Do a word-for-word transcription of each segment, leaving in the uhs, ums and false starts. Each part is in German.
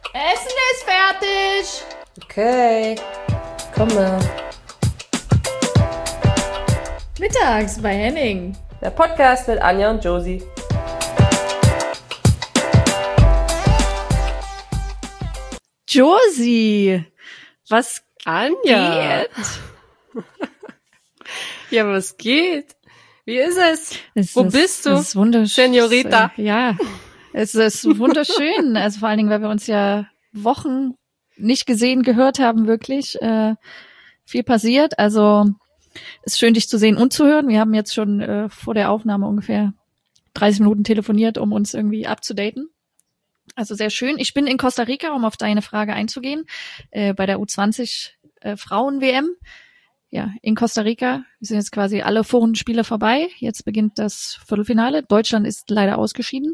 Essen ist fertig. Okay, komme. Mittags bei Henning. Der Podcast mit Anja und Josie. Josie, was Anja. geht? Ja, was geht? Wie ist es? es Wo ist, bist du, es ist wunderschön. Senorita? Ja, es ist wunderschön. Also vor allen Dingen, weil wir uns ja Wochen nicht gesehen, gehört haben, wirklich. Äh, viel passiert. Also es ist schön, dich zu sehen und zu hören. Wir haben jetzt schon äh, vor der Aufnahme ungefähr dreißig Minuten telefoniert, um uns irgendwie abzudaten. Also sehr schön. Ich bin in Costa Rica, um auf deine Frage einzugehen, äh, bei der U zwanzig äh, Frauen-W M. Ja, in Costa Rica. Wir sind jetzt quasi alle Vorrundenspiele vorbei. Jetzt beginnt das Viertelfinale. Deutschland ist leider ausgeschieden.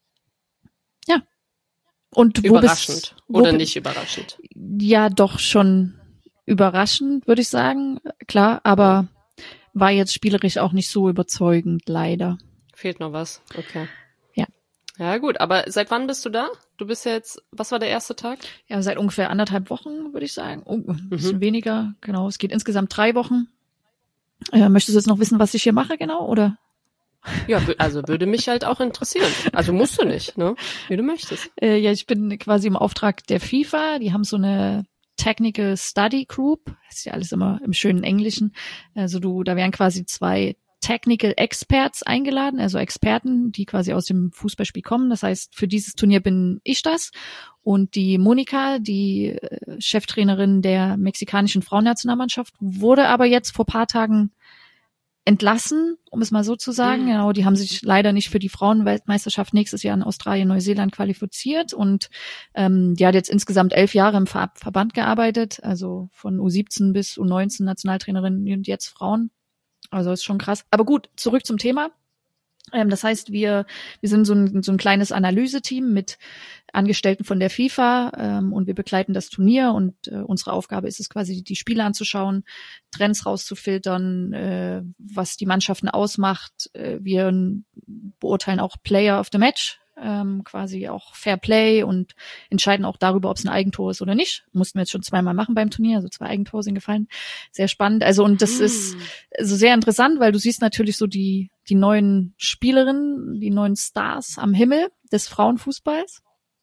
Ja. Und wo Überraschend bist, wo oder bi- nicht überraschend? Ja, doch schon überraschend, würde ich sagen. Klar, aber war jetzt spielerisch auch nicht so überzeugend, leider. Fehlt noch was? Okay. Ja. Ja, gut. Aber seit wann bist du da? Du bist ja jetzt, was war der erste Tag? Ja, seit ungefähr anderthalb Wochen, würde ich sagen. Oh, ein bisschen mhm. weniger, genau. Es geht insgesamt drei Wochen. Äh, möchtest du jetzt noch wissen, was ich hier mache, genau, oder? Ja, also würde mich halt auch interessieren. Also musst du nicht, ne? Wie du möchtest. Äh, ja, ich bin quasi im Auftrag der FIFA. Die haben so eine Technical Study Group. Das ist ja alles immer im schönen Englischen. Also du, da wären quasi zwei Technical Experts eingeladen, also Experten, die quasi aus dem Fußballspiel kommen. Das heißt, für dieses Turnier bin ich das. Und die Monika, die äh, Cheftrainerin der mexikanischen Frauennationalmannschaft, wurde aber jetzt vor paar Tagen entlassen, um es mal so zu sagen. Mhm. Genau, die haben sich leider nicht für die Frauenweltmeisterschaft nächstes Jahr in Australien, Neuseeland qualifiziert. Und ähm, die hat jetzt insgesamt elf Jahre im Ver- Verband gearbeitet, also von U siebzehn bis U neunzehn Nationaltrainerin und jetzt Frauen. Also ist schon krass. Aber gut, zurück zum Thema. Ähm, das heißt, wir wir sind so ein, so ein kleines Analyseteam mit Angestellten von der FIFA ähm, und wir begleiten das Turnier und äh, unsere Aufgabe ist es quasi, die Spiele anzuschauen, Trends rauszufiltern, äh, was die Mannschaften ausmacht. Äh, wir beurteilen auch Player of the Match, ähm, quasi auch Fair Play und entscheiden auch darüber, ob es ein Eigentor ist oder nicht. Mussten wir jetzt schon zweimal machen beim Turnier, also zwei Eigentore sind gefallen. Sehr spannend. Also und das hm. ist also sehr interessant, weil du siehst natürlich so die die neuen Spielerinnen, die neuen Stars am Himmel des Frauenfußballs.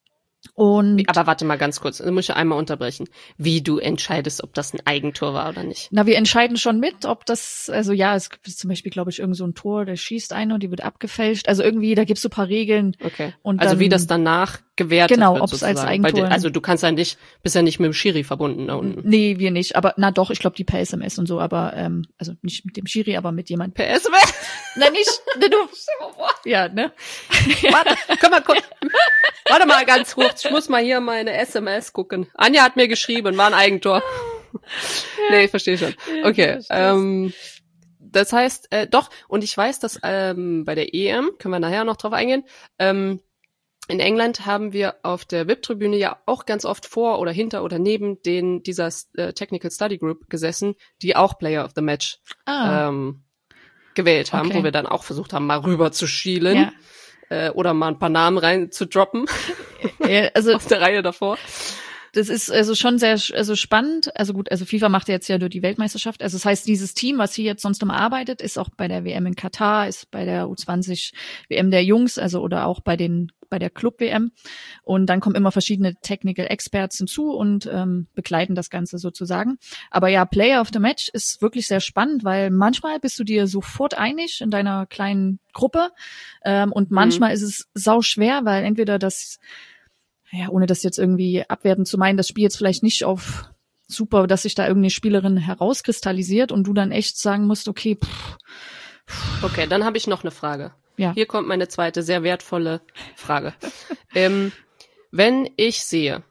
Und aber warte mal ganz kurz, da muss ich einmal unterbrechen. Wie du entscheidest, ob das ein Eigentor war oder nicht? Na, wir entscheiden schon mit, ob das, also ja, es gibt zum Beispiel, glaube ich, irgend so ein Tor, der schießt eine und die wird abgefälscht. Also irgendwie, da gibt's so ein paar Regeln. Okay. Und also dann, wie das danach gewertet genau, wird. Genau, ob es als Eigentor. Weil, also du kannst ja nicht, bist ja nicht mit dem Schiri verbunden da unten. Nee, wir nicht. Aber na doch, ich glaube die per S M S und so, aber ähm, also nicht mit dem Schiri, aber mit jemandem. Per S M S? Na nicht, ne, du. Ja, ne? Warte, komm mal gucken. Warte mal ganz kurz, ich muss mal hier meine S M S gucken. Anja hat mir geschrieben, war ein Eigentor. Ja. Nee, ich verstehe schon. Okay, ja, ähm, das heißt, äh, doch, und ich weiß, dass ähm, bei der E M, können wir nachher noch drauf eingehen, ähm, in England haben wir auf der V I P-Tribüne ja auch ganz oft vor oder hinter oder neben den dieser äh, Technical Study Group gesessen, die auch Player of the Match ah. ähm, gewählt haben, okay. Wo wir dann auch versucht haben, mal rüber zu schielen. Ja. Oder mal ein paar Namen rein zu droppen, ja, also aus der Reihe davor. Das ist also schon sehr also spannend. Also gut, also FIFA macht jetzt ja nur die Weltmeisterschaft. Also das heißt, dieses Team, was hier jetzt sonst immer arbeitet, ist auch bei der W M in Katar, ist bei der U zwanzig W M der Jungs, also oder auch bei den bei der Club-W M. Und dann kommen immer verschiedene Technical Experts hinzu und ähm, begleiten das Ganze sozusagen. Aber ja, Player of the Match ist wirklich sehr spannend, weil manchmal bist du dir sofort einig in deiner kleinen Gruppe ähm, und manchmal mhm. ist es sau schwer, weil entweder das ja, ohne das jetzt irgendwie abwertend zu meinen, das Spiel jetzt vielleicht nicht auf super, dass sich da irgendeine Spielerin herauskristallisiert und du dann echt sagen musst, okay, pff, pff. Okay, dann habe ich noch eine Frage. Ja. Hier kommt meine zweite, sehr wertvolle Frage. ähm, wenn ich sehe,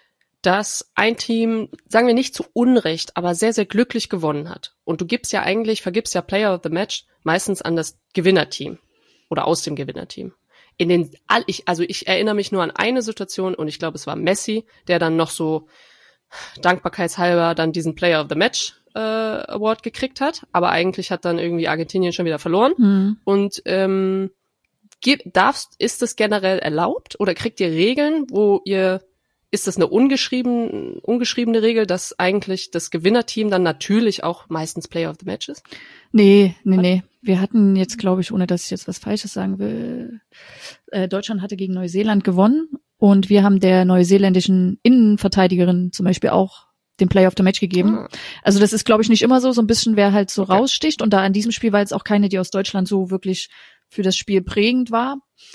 dass ein Team, sagen wir nicht zu Unrecht, aber sehr, sehr glücklich gewonnen hat und du gibst ja eigentlich, vergibst ja Player of the Match meistens an das Gewinnerteam oder aus dem Gewinnerteam. In den, ich, also ich erinnere mich nur an eine Situation und ich glaube, es war Messi, der dann noch so dankbarkeitshalber dann diesen Player of the Match äh, Award gekriegt hat, aber eigentlich hat dann irgendwie Argentinien schon wieder verloren. Mhm. Und ähm, darfst, ist das generell erlaubt oder kriegt ihr Regeln, wo ihr ist das eine ungeschrieben, ungeschriebene Regel, dass eigentlich das Gewinnerteam dann natürlich auch meistens Player of the Match ist? Nee, nee, nee. Wir hatten jetzt, glaube ich, ohne dass ich jetzt was Falsches sagen will, äh, Deutschland hatte gegen Neuseeland gewonnen und wir haben der neuseeländischen Innenverteidigerin zum Beispiel auch den Player of the Match gegeben. Ah. Also das ist, glaube ich, nicht immer so, so ein bisschen, wer halt so okay. raussticht. Und da an diesem Spiel war jetzt auch keine, die aus Deutschland so wirklich für das Spiel prägend war.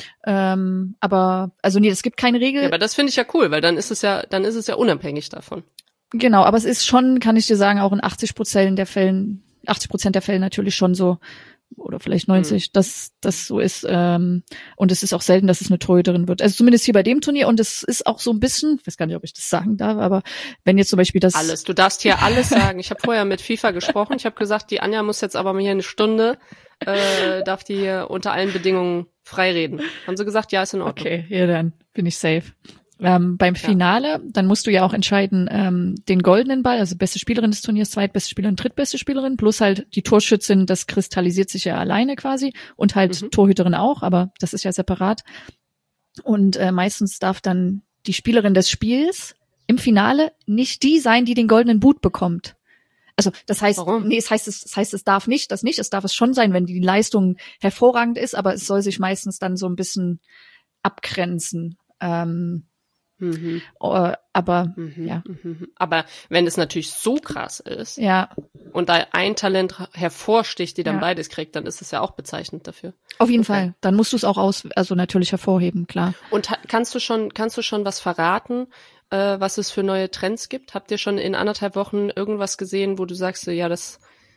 Ähm, aber, also nee, es gibt keine Regel. Ja, aber das finde ich ja cool, weil dann ist es ja, dann ist es ja unabhängig davon. Genau, aber es ist schon, kann ich dir sagen, auch in achtzig Prozent der Fällen, achtzig Prozent der Fälle natürlich schon so, oder vielleicht neunzig, mhm. dass das so ist. Ähm, und es ist auch selten, dass es eine Torhüterin wird. Also zumindest hier bei dem Turnier. Und es ist auch so ein bisschen, ich weiß gar nicht, ob ich das sagen darf, aber wenn jetzt zum Beispiel das... Alles, du darfst hier alles sagen. Ich habe vorher mit FIFA gesprochen. Ich habe gesagt, die Anja muss jetzt aber mal hier eine Stunde, äh, darf die hier unter allen Bedingungen frei reden. Haben sie gesagt, ja, ist in Ordnung. Okay, ja, dann bin ich safe. Ähm, beim Finale, ja. dann musst du ja auch entscheiden, ähm, den goldenen Ball, also beste Spielerin des Turniers, zweitbeste Spielerin, drittbeste Spielerin, plus halt die Torschützin, das kristallisiert sich ja alleine quasi und halt mhm. Torhüterin auch, aber das ist ja separat. Und äh, meistens darf dann die Spielerin des Spiels im Finale nicht die sein, die den goldenen Boot bekommt. Also das heißt, Warum? nee, es heißt, es, das heißt, es darf nicht, das nicht, es darf es schon sein, wenn die Leistung hervorragend ist, aber es soll sich meistens dann so ein bisschen abgrenzen. Ähm, Mhm. Uh, aber mhm, ja. Mhm. Aber wenn es natürlich so krass ist ja. und da ein Talent hervorsticht, die dann ja. beides kriegt, dann ist es ja auch bezeichnend dafür. Auf jeden okay. Fall. Dann musst du es auch aus, also natürlich hervorheben, klar. Und ha- kannst du schon, kannst du schon was verraten, äh, was es für neue Trends gibt? Habt ihr schon in anderthalb Wochen irgendwas gesehen, wo du sagst, ja, das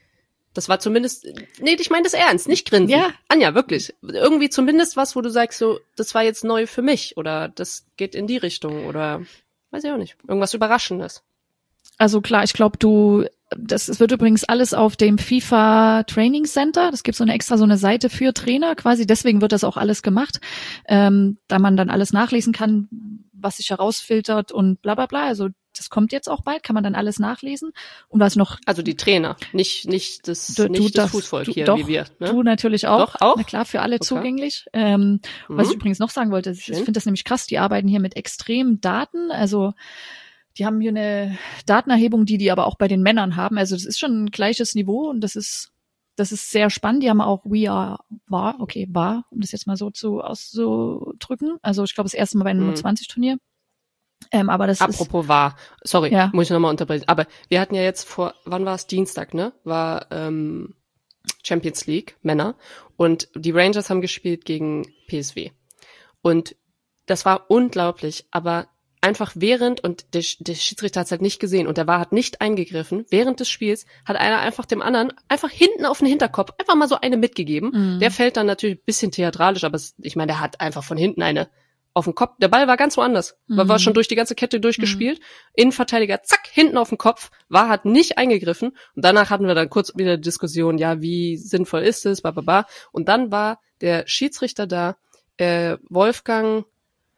Das war zumindest, nee, ich meine das ernst, nicht grinsen. Ja. Anja, wirklich. Irgendwie zumindest was, wo du sagst, so, das war jetzt neu für mich oder das geht in die Richtung oder weiß ich auch nicht. Irgendwas Überraschendes. Also klar, ich glaube, du, das wird übrigens alles auf dem FIFA Training Center. Das gibt so eine extra so eine Seite für Trainer quasi. Deswegen wird das auch alles gemacht, ähm, da man dann alles nachlesen kann, was sich herausfiltert und bla bla bla. Also das kommt jetzt auch bald, kann man dann alles nachlesen. Und was noch? Also die Trainer, nicht nicht das du, nicht du das darfst, Fußvolk du, hier doch, wie wir. Ne? Du natürlich auch. Doch, auch? Na klar, für alle okay. zugänglich. Ähm, mhm. Was ich übrigens noch sagen wollte, Schön. ich finde das nämlich krass. Die arbeiten hier mit extremen Daten. Also die haben hier eine Datenerhebung, die die aber auch bei den Männern haben. Also das ist schon ein gleiches Niveau und das ist das ist sehr spannend. Die haben auch We Are War, okay, War, um das jetzt mal so zu auszudrücken. Also ich glaube das erste Mal bei einem mhm. zwanzig Turnier. Ähm, aber das Apropos ist, war, sorry, ja. muss ich nochmal unterbrechen. Aber wir hatten ja jetzt vor, wann war es? Dienstag, ne? War ähm, Champions League, Männer. Und die Rangers haben gespielt gegen P S V. Und das war unglaublich, aber einfach während, und der, der Schiedsrichter hat es halt nicht gesehen und der V A R hat nicht eingegriffen, während des Spiels hat einer einfach dem anderen einfach hinten auf den Hinterkopf einfach mal so eine mitgegeben. Mhm. Der fällt dann natürlich ein bisschen theatralisch, aber es, ich meine, der hat einfach von hinten eine auf den Kopf. Der Ball war ganz woanders. Mhm. War schon durch die ganze Kette durchgespielt. Mhm. Innenverteidiger, zack, hinten auf den Kopf. V A R hat nicht eingegriffen. Und danach hatten wir dann kurz wieder Diskussion, ja, wie sinnvoll ist es, bla, bla, bla. Und dann war der Schiedsrichter da, äh, Wolfgang,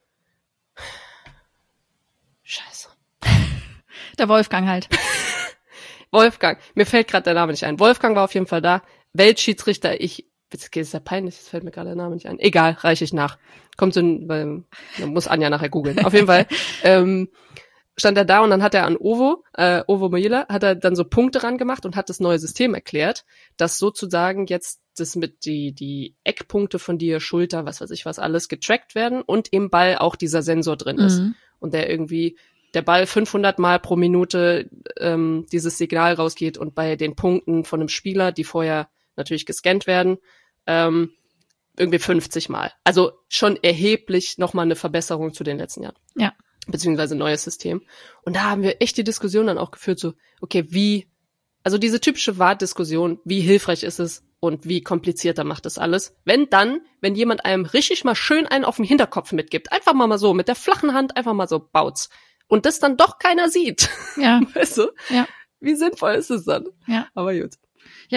Scheiße. Der Wolfgang halt. Wolfgang, mir fällt gerade der Name nicht ein. Wolfgang war auf jeden Fall da. Weltschiedsrichter, ich, jetzt ist ja peinlich, jetzt fällt mir gerade der Name nicht ein. Egal, reiche ich nach. Kommt so ein, weil, man muss Anja nachher googeln. Auf jeden Fall, ähm, stand er da und dann hat er an Ovo, äh, Ovo Mojila, hat er dann so Punkte ran gemacht und hat das neue System erklärt, dass sozusagen jetzt das mit die, die Eckpunkte von dir, Schulter, was weiß ich was alles getrackt werden und im Ball auch dieser Sensor drin ist. Mhm. Und der irgendwie, der Ball fünfhundert Mal pro Minute ähm, dieses Signal rausgeht und bei den Punkten von einem Spieler, die vorher natürlich gescannt werden, ähm, irgendwie fünfzig Mal. Also schon erheblich nochmal eine Verbesserung zu den letzten Jahren. Ja. Beziehungsweise neues System. Und da haben wir echt die Diskussion dann auch geführt, so, okay, wie, also diese typische V A R-Diskussion, wie hilfreich ist es und wie komplizierter macht das alles, wenn dann, wenn jemand einem richtig mal schön einen auf den Hinterkopf mitgibt, einfach mal mal so, mit der flachen Hand einfach mal so baut's. Und das dann doch keiner sieht. Ja. Weißt du? Ja. Wie sinnvoll ist es dann? Ja. Aber gut. Ja.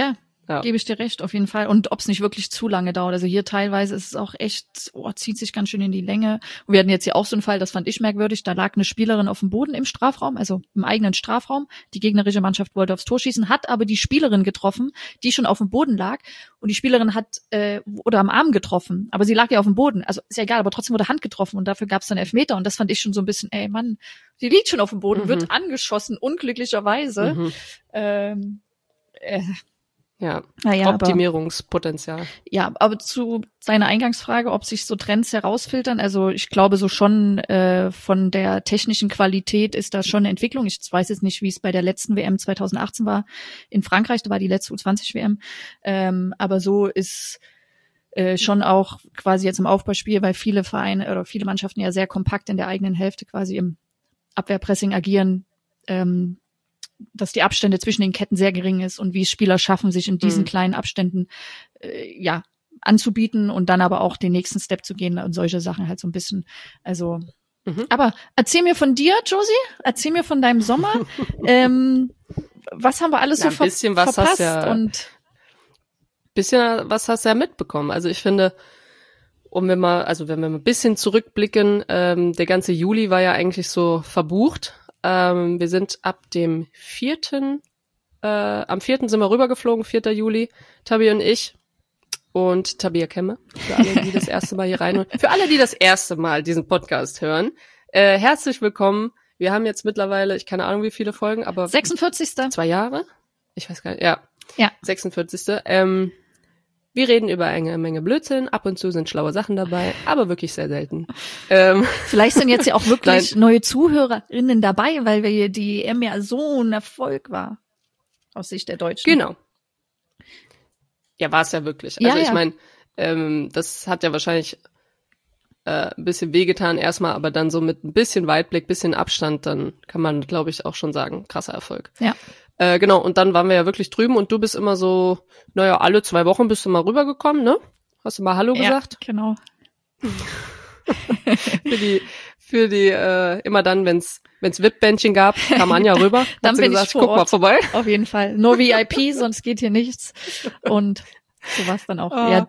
Ja. Gebe ich dir recht, auf jeden Fall. Und ob es nicht wirklich zu lange dauert. Also hier teilweise ist es auch echt, oh, zieht sich ganz schön in die Länge. Und wir hatten jetzt hier auch so einen Fall, das fand ich merkwürdig, da lag eine Spielerin auf dem Boden im Strafraum, also im eigenen Strafraum. Die gegnerische Mannschaft wollte aufs Tor schießen, hat aber die Spielerin getroffen, die schon auf dem Boden lag. Und die Spielerin hat, äh, oder am Arm getroffen, aber sie lag ja auf dem Boden. Also ist ja egal, aber trotzdem wurde Hand getroffen und dafür gab es dann Elfmeter. Und das fand ich schon so ein bisschen, ey Mann, die liegt schon auf dem Boden, Mhm. wird angeschossen, unglücklicherweise. Mhm. Ähm, äh, Ja, naja, Optimierungspotenzial. Aber, ja, aber zu seiner Eingangsfrage, ob sich so Trends herausfiltern, also ich glaube so schon äh, von der technischen Qualität ist da schon eine Entwicklung. Ich weiß jetzt nicht, wie es bei der letzten W M zwanzig achtzehn war in Frankreich, da war die letzte U zwanzig W M, ähm, aber so ist äh, schon auch quasi jetzt im Aufbauspiel, weil viele Vereine oder viele Mannschaften ja sehr kompakt in der eigenen Hälfte quasi im Abwehrpressing agieren, ähm, dass die Abstände zwischen den Ketten sehr gering ist und wie es Spieler schaffen, sich in diesen mhm. kleinen Abständen äh, ja anzubieten und dann aber auch den nächsten Step zu gehen und solche Sachen halt so ein bisschen. Also, mhm. aber erzähl mir von dir, Josie, erzähl mir von deinem Sommer. ähm, was haben wir alles ja, so ver- ein bisschen was verpasst? Hast ja, und bisschen was hast du ja mitbekommen. Also ich finde, um wir mal, also wenn wir mal ein bisschen zurückblicken, ähm, der ganze Juli war ja eigentlich so verbucht. Ähm, wir sind ab dem vierten Äh, am vierten sind wir rübergeflogen, vierter Juli, Tabi und ich und Tabia Kemme, für alle, die das erste Mal hier rein für alle, die das erste Mal diesen Podcast hören. Äh, herzlich willkommen. Wir haben jetzt mittlerweile, ich keine Ahnung wie viele Folgen, aber sechsundvierzigste Zwei Jahre? Ich weiß gar nicht, ja. Ja. sechsundvierzigste Ähm, wir reden über eine Menge Blödsinn, ab und zu sind schlaue Sachen dabei, aber wirklich sehr selten. Ähm, Vielleicht sind jetzt ja auch wirklich neue Zuhörerinnen dabei, weil wir die E M ja so ein Erfolg war, aus Sicht der Deutschen. Genau. Ja, war es ja wirklich. Also ja, ich ja. meine, ähm, das hat ja wahrscheinlich äh, ein bisschen wehgetan erstmal, aber dann so mit ein bisschen Weitblick, bisschen Abstand, dann kann man, glaube ich, auch schon sagen, krasser Erfolg. Ja. Äh, genau, und dann waren wir ja wirklich drüben und du bist immer so, naja, alle zwei Wochen bist du mal rübergekommen, ne? Hast du mal Hallo ja, gesagt? Genau. für die, für die, äh, immer dann, wenn's, wenn's V I P-Bändchen gab, kam Anja rüber. Dann hat sie bin gesagt, ich vor guck Ort. mal vorbei. Auf jeden Fall. Nur V I P, sonst geht hier nichts. Und so war's dann auch. Ah. Ja.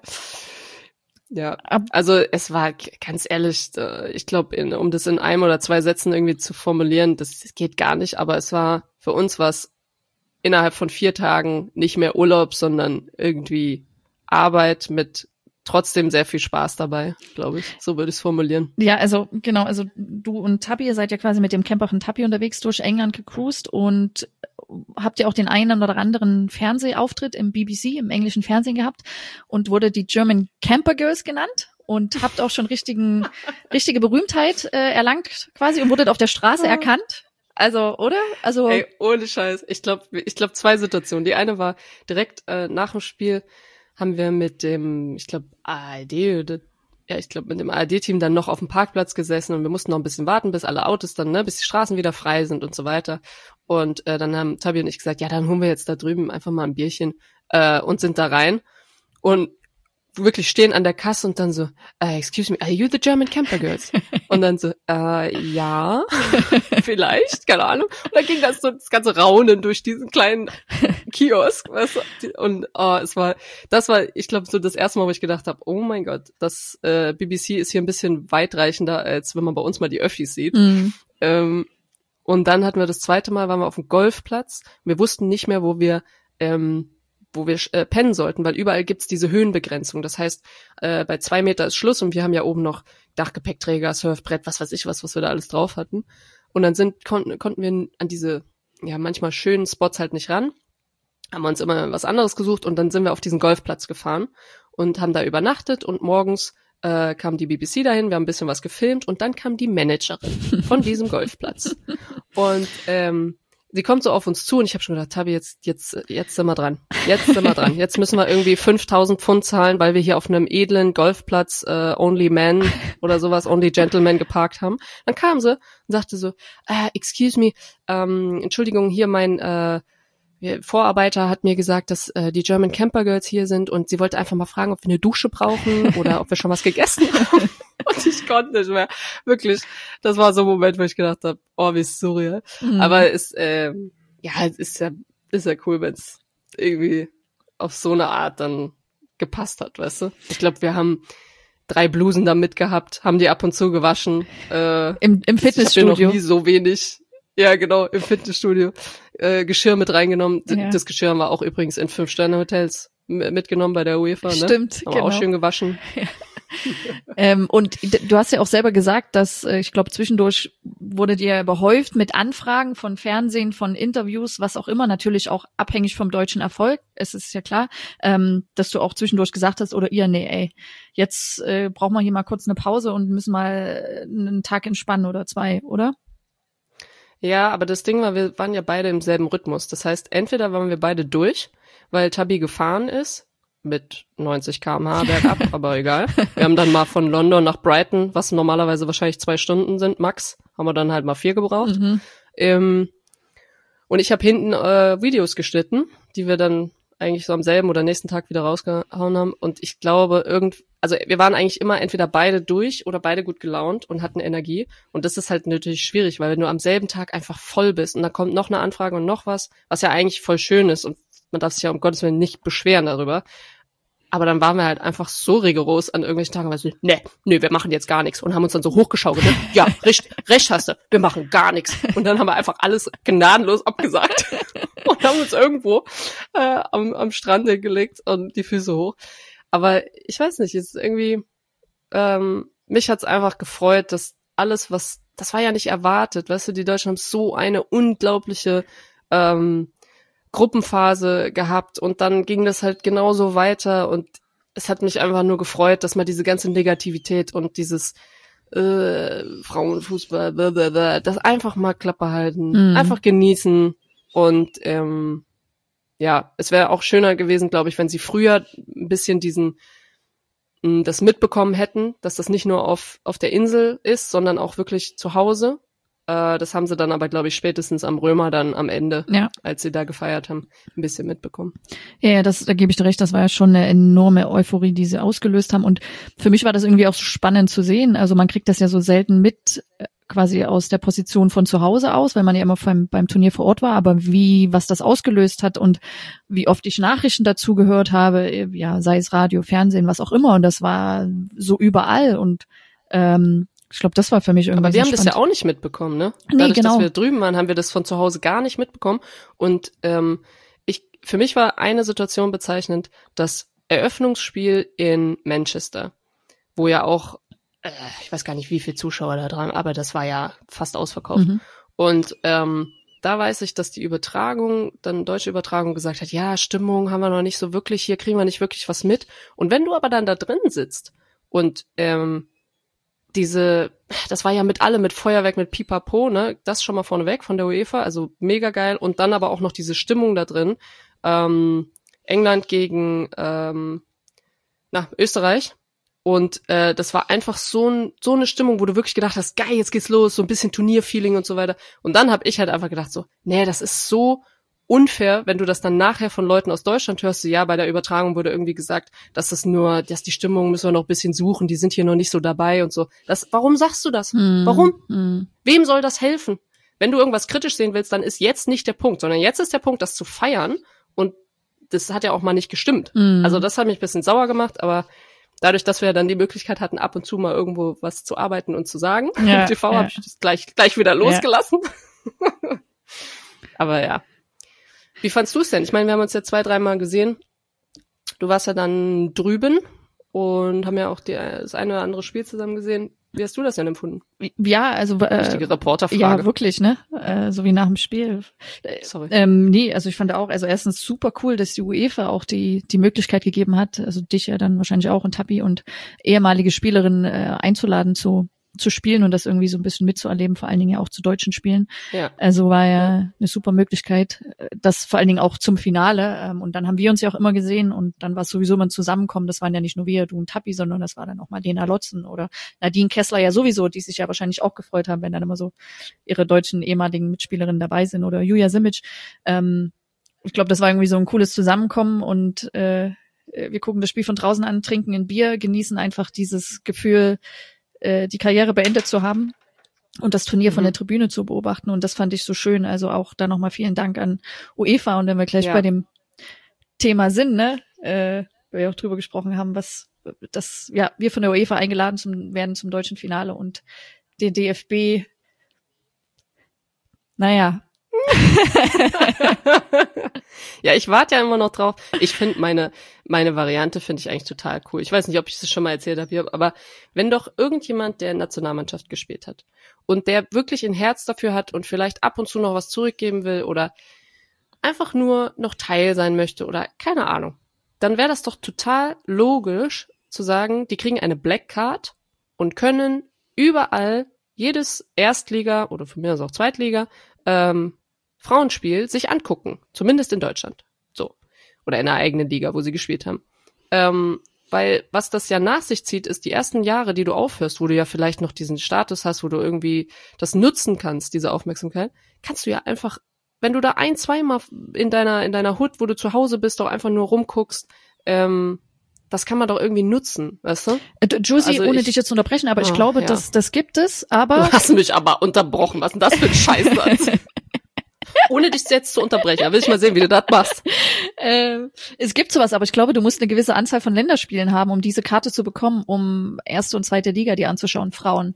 Ja, also es war ganz ehrlich, ich glaube, um das in einem oder zwei Sätzen irgendwie zu formulieren, das geht gar nicht, aber es war, für uns was innerhalb von vier Tagen nicht mehr Urlaub, sondern irgendwie Arbeit mit trotzdem sehr viel Spaß dabei, glaube ich. So würde ich es formulieren. Ja, also genau, also du und Tabi, ihr seid ja quasi mit dem Camper von Tabi unterwegs durch England gecruised und habt ihr auch den einen oder anderen Fernsehauftritt im B B C, im englischen Fernsehen gehabt und wurde die German Camper Girls genannt und habt auch schon richtigen, richtige Berühmtheit äh, erlangt quasi und wurdet auf der Straße erkannt. Also, oder? Also Ey, ohne Scheiß. Ich glaube, ich glaube zwei Situationen. Die eine war direkt äh, nach dem Spiel haben wir mit dem, ich glaube, A R D oder ja, ich glaube, mit dem A R D-Team dann noch auf dem Parkplatz gesessen und wir mussten noch ein bisschen warten, bis alle Autos dann, ne, bis die Straßen wieder frei sind und so weiter. Und äh, dann haben Tabi und ich gesagt, ja, dann holen wir jetzt da drüben einfach mal ein Bierchen äh, und sind da rein und wirklich stehen an der Kasse und dann so, uh, excuse me, are you the German Camper Girls? Und dann so, äh, ja, vielleicht, keine Ahnung. Und dann ging das so das ganze Raunen durch diesen kleinen Kiosk, weißt du? Und oh, es war, das war, ich glaube, so das erste Mal, wo ich gedacht habe, oh mein Gott, das äh, B B C ist hier ein bisschen weitreichender, als wenn man bei uns mal die Öffis sieht. Mhm. Ähm, und dann hatten wir das zweite Mal, waren wir auf dem Golfplatz. Wir wussten nicht mehr, wo wir ähm, wo wir äh, pennen sollten, weil überall gibt's diese Höhenbegrenzung. Das heißt, äh, bei zwei Meter ist Schluss und wir haben ja oben noch Dachgepäckträger, Surfbrett, was weiß ich was, was wir da alles drauf hatten. Und dann sind konnten konnten wir an diese ja manchmal schönen Spots halt nicht ran. Haben wir uns immer was anderes gesucht und dann sind wir auf diesen Golfplatz gefahren und haben da übernachtet und morgens äh, kam die B B C dahin, wir haben ein bisschen was gefilmt und dann kam die Managerin von diesem Golfplatz. Und ähm, sie kommt so auf uns zu und ich habe schon gedacht, Tabi, jetzt jetzt jetzt sind wir dran. Jetzt sind wir dran. Jetzt müssen wir irgendwie fünftausend Pfund zahlen, weil wir hier auf einem edlen Golfplatz äh, Only Men oder sowas, Only Gentlemen geparkt haben. Dann kam sie und sagte so, äh, excuse me, ähm, Entschuldigung, hier mein äh, Vorarbeiter hat mir gesagt, dass äh, die German Camper Girls hier sind und sie wollte einfach mal fragen, ob wir eine Dusche brauchen oder ob wir schon was gegessen haben. Und ich konnte nicht mehr. Wirklich, das war so ein Moment, wo ich gedacht habe, oh, wie surreal. Mhm. Aber es, äh, ja, es ist ja, ist ja cool, wenn es irgendwie auf so eine Art dann gepasst hat, weißt du? Ich glaube, wir haben drei Blusen da mitgehabt, haben die ab und zu gewaschen. Äh, Im, im Fitnessstudio. Ich habe noch nie so wenig, ja genau, im Fitnessstudio, äh, Geschirr mit reingenommen. Ja. Das Geschirr haben wir auch übrigens in Fünf-Sterne-Hotels mitgenommen bei der UEFA. Ne? Stimmt, haben genau. wir auch schön gewaschen. Ja. ähm, und du hast ja auch selber gesagt, dass äh, ich glaube zwischendurch wurde dir behäuft mit Anfragen von Fernsehen, von Interviews, was auch immer, natürlich auch abhängig vom deutschen Erfolg. Es ist ja klar, ähm, dass du auch zwischendurch gesagt hast, oder ihr, nee, ey, jetzt äh, brauchen wir hier mal kurz eine Pause und müssen mal einen Tag entspannen oder zwei, oder? Ja, aber das Ding war, wir waren ja beide im selben Rhythmus. Das heißt, entweder waren wir beide durch, weil Tabi gefahren ist, mit neunzig Kilometer pro Stunde bergab, aber egal. Wir haben dann mal von London nach Brighton, was normalerweise wahrscheinlich zwei Stunden sind, max, haben wir dann halt mal vier gebraucht. Mhm. Ähm, und ich habe hinten äh, Videos geschnitten, die wir dann eigentlich so am selben oder nächsten Tag wieder rausgehauen haben. Und ich glaube, irgend, also wir waren eigentlich immer entweder beide durch oder beide gut gelaunt und hatten Energie. Und das ist halt natürlich schwierig, weil wenn du am selben Tag einfach voll bist und da kommt noch eine Anfrage und noch was, was ja eigentlich voll schön ist und man darf sich ja um Gottes Willen nicht beschweren darüber. Aber dann waren wir halt einfach so rigoros an irgendwelchen Tagen, weil so, nee, nee, wir machen jetzt gar nichts und haben uns dann so hochgeschaukelt. Ne? Ja, recht, recht hast du, wir machen gar nichts. Und dann haben wir einfach alles gnadenlos abgesagt und haben uns irgendwo äh, am, am Strand gelegt und die Füße hoch. Aber ich weiß nicht, es ist irgendwie, ähm, mich hat's einfach gefreut, dass alles, was, das war ja nicht erwartet, weißt du, die Deutschen haben so eine unglaubliche ähm, Gruppenphase gehabt und dann ging das halt genauso weiter und es hat mich einfach nur gefreut, dass man diese ganze Negativität und dieses äh, Frauenfußball, blablabla, das einfach mal Klappe halten, mhm. einfach genießen und ähm, ja, es wäre auch schöner gewesen, glaube ich, wenn sie früher ein bisschen diesen mh, das mitbekommen hätten, dass das nicht nur auf auf der Insel ist, sondern auch wirklich zu Hause. Das haben sie dann aber, glaube ich, spätestens am Römer dann am Ende, ja. als sie da gefeiert haben, ein bisschen mitbekommen. Ja, ja, das, da gebe ich dir recht, das war ja schon eine enorme Euphorie, die sie ausgelöst haben. Und für mich war das irgendwie auch so spannend zu sehen. Also man kriegt das ja so selten mit, quasi aus der Position von zu Hause aus, weil man ja immer beim, beim Turnier vor Ort war. Aber wie, was das ausgelöst hat und wie oft ich Nachrichten dazu gehört habe, ja, sei es Radio, Fernsehen, was auch immer. Und das war so überall und ähm, ich glaube, das war für mich irgendwie. Aber wir so haben spannend. das ja auch nicht mitbekommen, ne? Nee, Dadurch, genau. dass wir drüben waren, haben wir das von zu Hause gar nicht mitbekommen. Und ähm, ich, für mich war eine Situation bezeichnend, das Eröffnungsspiel in Manchester, wo ja auch, äh, ich weiß gar nicht, wie viele Zuschauer da dran, aber das war ja fast ausverkauft. Mhm. Und ähm, da weiß ich, dass die Übertragung, dann deutsche Übertragung gesagt hat, ja, Stimmung haben wir noch nicht so wirklich, hier kriegen wir nicht wirklich was mit. Und wenn du aber dann da drin sitzt und ähm, diese, das war ja mit allem, mit Feuerwerk, mit Pipapo, ne, das schon mal vorneweg von der UEFA, also mega geil. Und dann aber auch noch diese Stimmung da drin, ähm, England gegen, ähm, na, Österreich. Und äh, das war einfach so, ein, so eine Stimmung, wo du wirklich gedacht hast, geil, jetzt geht's los, so ein bisschen Turnierfeeling und so weiter. Und dann habe ich halt einfach gedacht so, nee, das ist so unfair, wenn du das dann nachher von Leuten aus Deutschland hörst, so, ja, bei der Übertragung wurde irgendwie gesagt, dass das nur, dass die Stimmung müssen wir noch ein bisschen suchen, die sind hier noch nicht so dabei und so. Das, warum sagst du das? Hm. Warum? Hm. Wem soll das helfen? Wenn du irgendwas kritisch sehen willst, dann ist jetzt nicht der Punkt, sondern jetzt ist der Punkt, das zu feiern und das hat ja auch mal nicht gestimmt. Hm. Also das hat mich ein bisschen sauer gemacht, aber dadurch, dass wir dann die Möglichkeit hatten, ab und zu mal irgendwo was zu arbeiten und zu sagen, ja, im T V ja. habe ich das gleich, gleich wieder losgelassen. Ja. Aber ja. Wie fandst du es denn? Ich meine, wir haben uns ja zwei, dreimal gesehen. Du warst ja dann drüben und haben ja auch die, das eine oder andere Spiel zusammen gesehen. Wie hast du das denn empfunden? Ja, also äh, richtige Reporterfrage. Ja, wirklich, ne? Äh, so wie nach dem Spiel. Sorry. Ähm, nee, also ich fand auch, also erstens super cool, dass die UEFA auch die die Möglichkeit gegeben hat, also dich ja dann wahrscheinlich auch und Tappi und ehemalige Spielerinnen äh, einzuladen zu zu spielen und das irgendwie so ein bisschen mitzuerleben, vor allen Dingen ja auch zu deutschen Spielen. Ja. Also war ja, ja eine super Möglichkeit, das vor allen Dingen auch zum Finale. Und dann haben wir uns ja auch immer gesehen und dann war es sowieso mal ein Zusammenkommen. Das waren ja nicht nur wir, du und Tappi, sondern das war dann auch mal Lena Lotzen oder Nadine Kessler ja sowieso, die sich ja wahrscheinlich auch gefreut haben, wenn dann immer so ihre deutschen ehemaligen Mitspielerinnen dabei sind oder Julia Simic. Ähm, ich glaube, das war irgendwie so ein cooles Zusammenkommen und äh, wir gucken das Spiel von draußen an, trinken ein Bier, genießen einfach dieses Gefühl, die Karriere beendet zu haben und das Turnier von der Tribüne zu beobachten. Und das fand ich so schön. Also auch da nochmal vielen Dank an UEFA. Und wenn wir gleich ja. bei dem Thema sind, ne? Äh, wir auch drüber gesprochen haben, was das, ja, wir von der UEFA eingeladen zum, werden zum deutschen Finale und der D F B, naja. Ja, ich warte ja immer noch drauf. Ich finde meine meine Variante finde ich eigentlich total cool. Ich weiß nicht, ob ich das schon mal erzählt habe hier, aber wenn doch irgendjemand, der in der Nationalmannschaft gespielt hat und der wirklich ein Herz dafür hat und vielleicht ab und zu noch was zurückgeben will oder einfach nur noch Teil sein möchte oder keine Ahnung, dann wäre das doch total logisch zu sagen, die kriegen eine Black Card und können überall jedes Erstliga oder von mir aus auch Zweitliga ähm, Frauenspiel sich angucken, zumindest in Deutschland, so, oder in der eigenen Liga, wo sie gespielt haben. Ähm, weil was das ja nach sich zieht, ist die ersten Jahre, die du aufhörst, wo du ja vielleicht noch diesen Status hast, wo du irgendwie das nutzen kannst, diese Aufmerksamkeit, kannst du ja einfach, wenn du da ein, zweimal in deiner in deiner Hut, wo du zu Hause bist, doch einfach nur rumguckst, ähm, das kann man doch irgendwie nutzen, weißt du? Äh, Josie, Also ohne ich- dich jetzt zu unterbrechen, aber ich Oh, glaube, ja. das, das gibt es, aber Du hast mich aber unterbrochen. Was ist denn das für ein Scheißsatz? Ohne dich jetzt zu unterbrechen. Da will ich mal sehen, wie du das machst. äh, es gibt sowas, aber ich glaube, du musst eine gewisse Anzahl von Länderspielen haben, um diese Karte zu bekommen, um erste und zweite Liga dir anzuschauen, Frauen.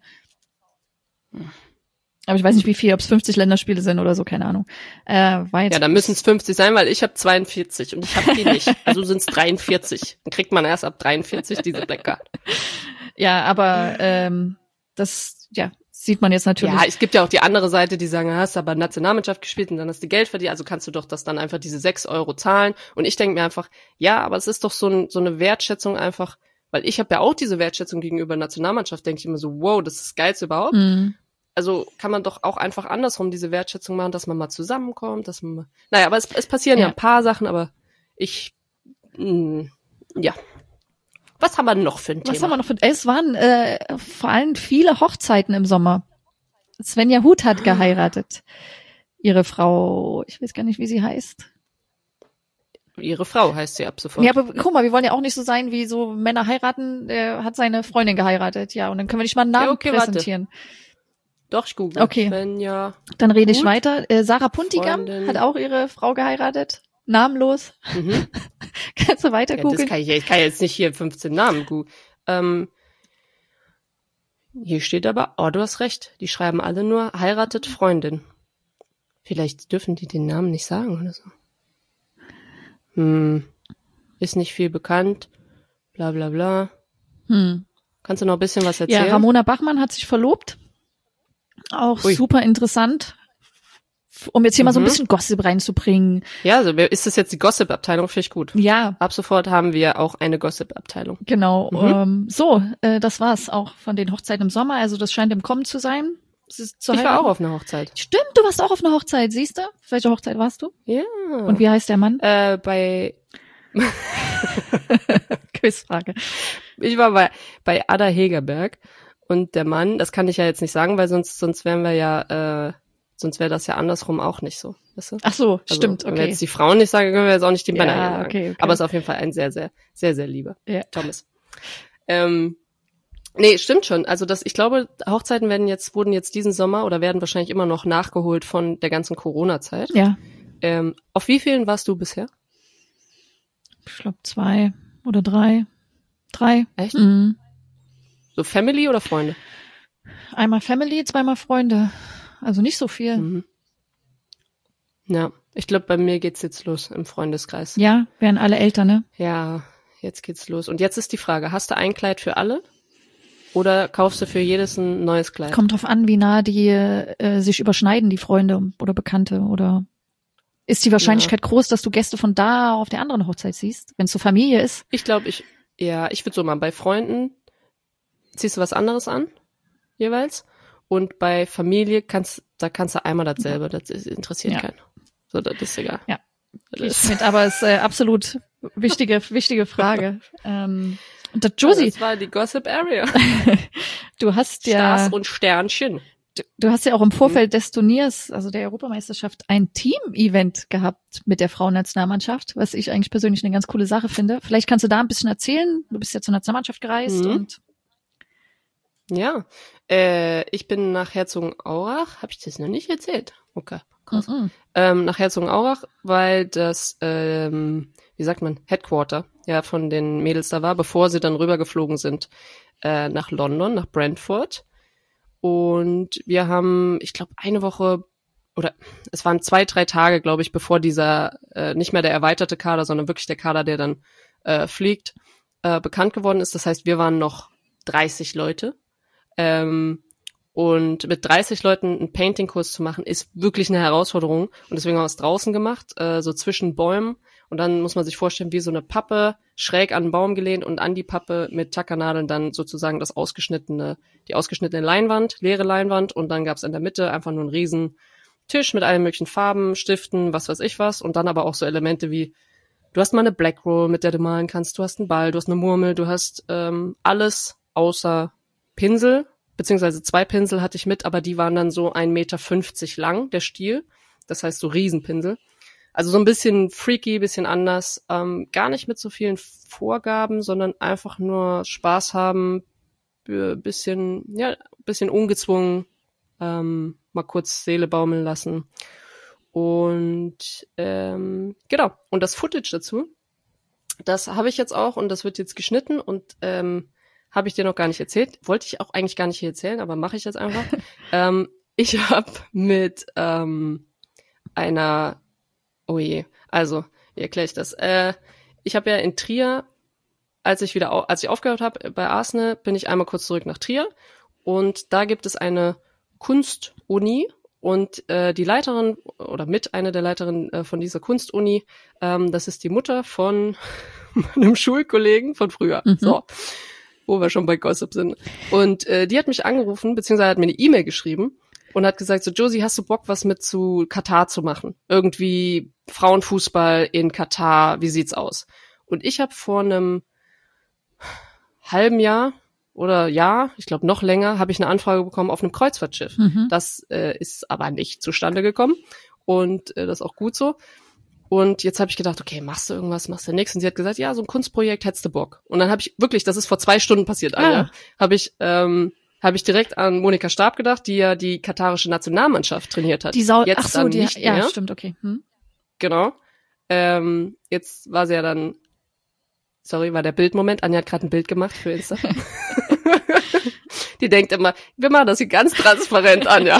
Aber ich weiß nicht, wie viel, ob es fünfzig Länderspiele sind oder so, keine Ahnung. Äh, war jetzt Ja, dann müssen es fünfzig sein, weil ich habe zweiundvierzig und ich habe die nicht. Also sind es dreiundvierzig. Dann kriegt man erst ab dreiundvierzig diese Black Card. Ja, aber ähm, das, ja, sieht man jetzt natürlich. Ja, es gibt ja auch die andere Seite, die sagen, hast aber Nationalmannschaft gespielt und dann hast du Geld verdient, also kannst du doch das dann einfach diese sechs Euro zahlen. Und ich denke mir einfach, ja, aber es ist doch so, ein, so eine Wertschätzung einfach, weil ich habe ja auch diese Wertschätzung gegenüber der Nationalmannschaft, denke ich immer so, wow, das ist das Geilste überhaupt. Mhm. Also kann man doch auch einfach andersrum diese Wertschätzung machen, dass man mal zusammenkommt, dass man mal, naja, aber es, es passieren ja. Ja. ein paar Sachen, aber ich, mh, ja. Was haben wir noch für ein Was Thema? haben wir noch für, es waren äh, vor allem viele Hochzeiten im Sommer. Svenja Huth hat geheiratet. Ihre Frau, ich weiß gar nicht, wie sie heißt. Ihre Frau heißt sie ab sofort. Ja, aber guck mal, wir wollen ja auch nicht so sein, wie so Männer heiraten. Er hat seine Freundin geheiratet, ja. Und dann können wir nicht mal einen Namen Ja, okay, warte. präsentieren. Doch, ich google. Okay. Wenn ja, Dann rede ich Huth, weiter. Äh, Sarah Puntigam Freundin. hat auch ihre Frau geheiratet. Namenlos. mhm. Kannst du weiter Ja, das googeln? kann ich, ich kann jetzt nicht hier fünfzehn Namen googeln. Ähm, hier steht aber, oh, du hast recht, die schreiben alle nur heiratet Freundin. Vielleicht dürfen die den Namen nicht sagen oder so. Hm, ist nicht viel bekannt, bla bla bla. Hm. Kannst du noch ein bisschen was Ja, erzählen? Ramona Bachmann hat sich verlobt. Auch Ui. super interessant. Um jetzt hier mal so ein Mhm. bisschen Gossip reinzubringen. Ja, also wer- ist das jetzt die Gossip-Abteilung? Finde ich gut. Ja, Ab sofort haben wir auch eine Gossip-Abteilung. genau. Mhm. Ähm, so, äh, das war's auch von den Hochzeiten im Sommer. Also das scheint im Kommen zu sein. Es ist zu Ich war heiraten. auch auf einer Hochzeit. Stimmt, du warst auch auf einer Hochzeit, siehst du? Auf welcher Hochzeit warst du? Ja. Und wie heißt der Mann? Äh, bei Quizfrage. Ich war bei, bei Ada Hegerberg und der Mann, das kann ich ja jetzt nicht sagen, weil sonst, sonst wären wir ja, äh, sonst wäre das ja andersrum auch nicht so, weißt du? Ach so, Also, stimmt, Wenn wir okay. jetzt die Frauen nicht sagen, können wir jetzt auch nicht die Männer Ja, hier sagen. okay, okay. Aber es ist auf jeden Fall ein sehr, sehr, sehr, sehr lieber Ja. Thomas. Ähm, nee, stimmt schon. Also das, ich glaube, Hochzeiten werden jetzt, wurden jetzt diesen Sommer oder werden wahrscheinlich immer noch nachgeholt von der ganzen Corona-Zeit. Ja, Ähm, auf wie vielen warst du bisher? ich glaube zwei oder drei. Drei. Echt? Mhm. So Family oder Freunde? Einmal Family, zweimal Freunde. Also nicht so viel. Mhm. Ja, ich glaube, bei mir geht's jetzt los im Freundeskreis. Ja, wären alle Eltern, ne? Ja, jetzt geht's los. Und jetzt ist die Frage, hast du ein Kleid für alle? Oder kaufst du für jedes ein neues Kleid? Kommt drauf an, wie nah die äh, sich überschneiden, die Freunde oder Bekannte. Oder ist die Wahrscheinlichkeit groß, dass du Gäste von da auf der anderen Hochzeit siehst, wenn es so Familie ist? Ich glaube, ich, ja, ich würde so mal, bei Freunden ziehst du was anderes an, jeweils. Und bei Familie kannst, da kannst du einmal dasselbe, das ist- interessiert Ja. keinen. So, das ist egal. Ja. Das Gehe ich ist- mit, aber es ist äh, absolut wichtige, wichtige Frage. Ähm, und das Josie, Das war die Gossip Area. du hast ja, Stars und Sternchen. du- du hast ja auch im Vorfeld des Turniers, also der Europameisterschaft, ein Team-Event gehabt mit der Frauennationalmannschaft, was ich eigentlich persönlich eine ganz coole Sache finde. Vielleicht kannst du da ein bisschen erzählen. Du bist ja zur Nationalmannschaft gereist Mhm. und Ja, äh, ich bin nach Herzogenaurach. Habe ich das noch nicht erzählt? Okay, krass. Mhm. Ähm, nach Herzogenaurach, weil das, ähm, wie sagt man, Headquarter ja von den Mädels da war, bevor sie dann rübergeflogen sind äh, nach London, nach Brentford. Und wir haben, ich glaube, eine Woche oder es waren zwei, drei Tage, glaube ich, bevor dieser äh, nicht mehr der erweiterte Kader, sondern wirklich der Kader, der dann äh, fliegt, äh, bekannt geworden ist. Das heißt, wir waren noch dreißig Leute. Ähm, und mit dreißig Leuten einen Painting-Kurs zu machen, ist wirklich eine Herausforderung. Und deswegen haben wir es draußen gemacht, äh, so zwischen Bäumen. Und dann muss man sich vorstellen, wie so eine Pappe schräg an den Baum gelehnt und an die Pappe mit Tackernadeln dann sozusagen das ausgeschnittene, die ausgeschnittene Leinwand, leere Leinwand. Und dann gab es in der Mitte einfach nur einen riesen Tisch mit allen möglichen Farben, Stiften, was weiß ich was. Und dann aber auch so Elemente wie, du hast mal eine Black Roll, mit der du malen kannst. Du hast einen Ball, du hast eine Murmel, du hast ähm, alles außer Pinsel, beziehungsweise zwei Pinsel hatte ich mit, aber die waren dann so ein Meter fünfzig lang, der Stiel. Das heißt so Riesenpinsel. Also so ein bisschen freaky, bisschen anders. Ähm, gar nicht mit so vielen Vorgaben, sondern einfach nur Spaß haben, bisschen, ja, bisschen ungezwungen, ähm, mal kurz Seele baumeln lassen. Und ähm, genau, und das Footage dazu, das habe ich jetzt auch und das wird jetzt geschnitten und ähm, habe ich dir noch gar nicht erzählt. Wollte ich auch eigentlich gar nicht hier erzählen, aber mache ich jetzt einfach. ähm, ich habe mit ähm, einer, oh je, also, wie erkläre ich das? Äh, ich habe ja in Trier, als ich wieder, au- als ich aufgehört habe bei Arsenal, bin ich einmal kurz zurück nach Trier und da gibt es eine Kunstuni und äh, die Leiterin oder mit einer der Leiterinnen äh, von dieser Kunstuni, ähm, das ist die Mutter von meinem Schulkollegen von früher. Mhm. So. Wo wir schon bei Gossip sind. Und äh, die hat mich angerufen, beziehungsweise hat mir eine E-Mail geschrieben und hat gesagt, so Josie, hast du Bock, was mit zu Katar zu machen? Irgendwie Frauenfußball in Katar, wie sieht's aus? Und ich habe vor einem halben Jahr oder Jahr, ich glaube noch länger, habe ich eine Anfrage bekommen auf einem Kreuzfahrtschiff. Mhm. Das äh, ist aber nicht zustande gekommen und äh, das ist auch gut so. Und jetzt habe ich gedacht, okay, machst du irgendwas, machst du nichts? Und sie hat gesagt, ja, so ein Kunstprojekt hättest du Bock. Und dann habe ich wirklich, das ist vor zwei Stunden passiert, Anja, Ah. habe ich ähm, habe ich direkt an Monika Stab gedacht, die ja die katarische Nationalmannschaft trainiert hat. Die Sau, jetzt ach so, dann die, nicht ja, mehr. stimmt, okay. Hm? Genau. Ähm, jetzt war sie ja dann, sorry, war der Bildmoment. Anja hat gerade ein Bild gemacht für Insta. Die denkt immer, wir machen das hier ganz transparent, Anja.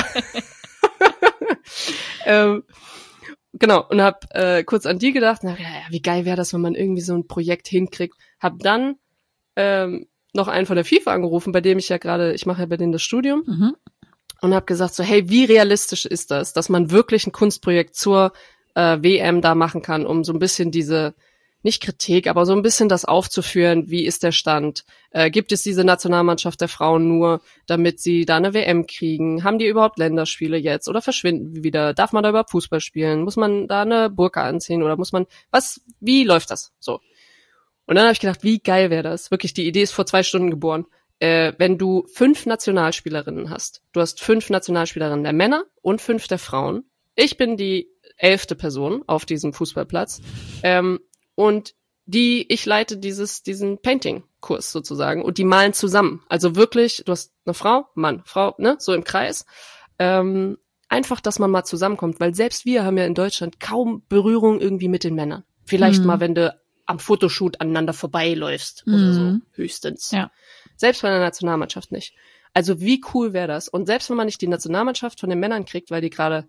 ähm, Genau, und hab äh, kurz an die gedacht, na, ja, ja, wie geil wäre das, wenn man irgendwie so ein Projekt hinkriegt. Hab dann ähm, noch einen von der FIFA angerufen, bei dem ich ja gerade, ich mache ja bei denen das Studium, Mhm. und hab gesagt so, hey, wie realistisch ist das, dass man wirklich ein Kunstprojekt zur äh, W M da machen kann, um so ein bisschen diese, nicht Kritik, aber so ein bisschen das aufzuführen, wie ist der Stand? Äh, gibt es diese Nationalmannschaft der Frauen nur, damit sie da eine W M kriegen? Haben die überhaupt Länderspiele jetzt oder verschwinden die wieder? Darf man da überhaupt Fußball spielen? Muss man da eine Burka anziehen oder muss man, was, wie läuft das? So. Und dann habe ich gedacht, wie geil wäre das? Wirklich, die Idee ist vor zwei Stunden geboren. Äh, wenn du fünf Nationalspielerinnen hast, du hast fünf Nationalspielerinnen der Männer und fünf der Frauen. Ich bin die elfte Person auf diesem Fußballplatz. Ähm, Und die, ich leite dieses, diesen Painting-Kurs sozusagen und die malen zusammen. Also wirklich, du hast eine Frau, Mann, Frau, ne, so im Kreis. Ähm, einfach, dass man mal zusammenkommt, weil selbst wir haben ja in Deutschland kaum Berührung irgendwie mit den Männern. Vielleicht Mhm. mal, wenn du am Fotoshoot aneinander vorbeiläufst oder so, Mhm. höchstens. Ja. Selbst bei der Nationalmannschaft nicht. Also wie cool wäre das? Und selbst wenn man nicht die Nationalmannschaft von den Männern kriegt, weil die gerade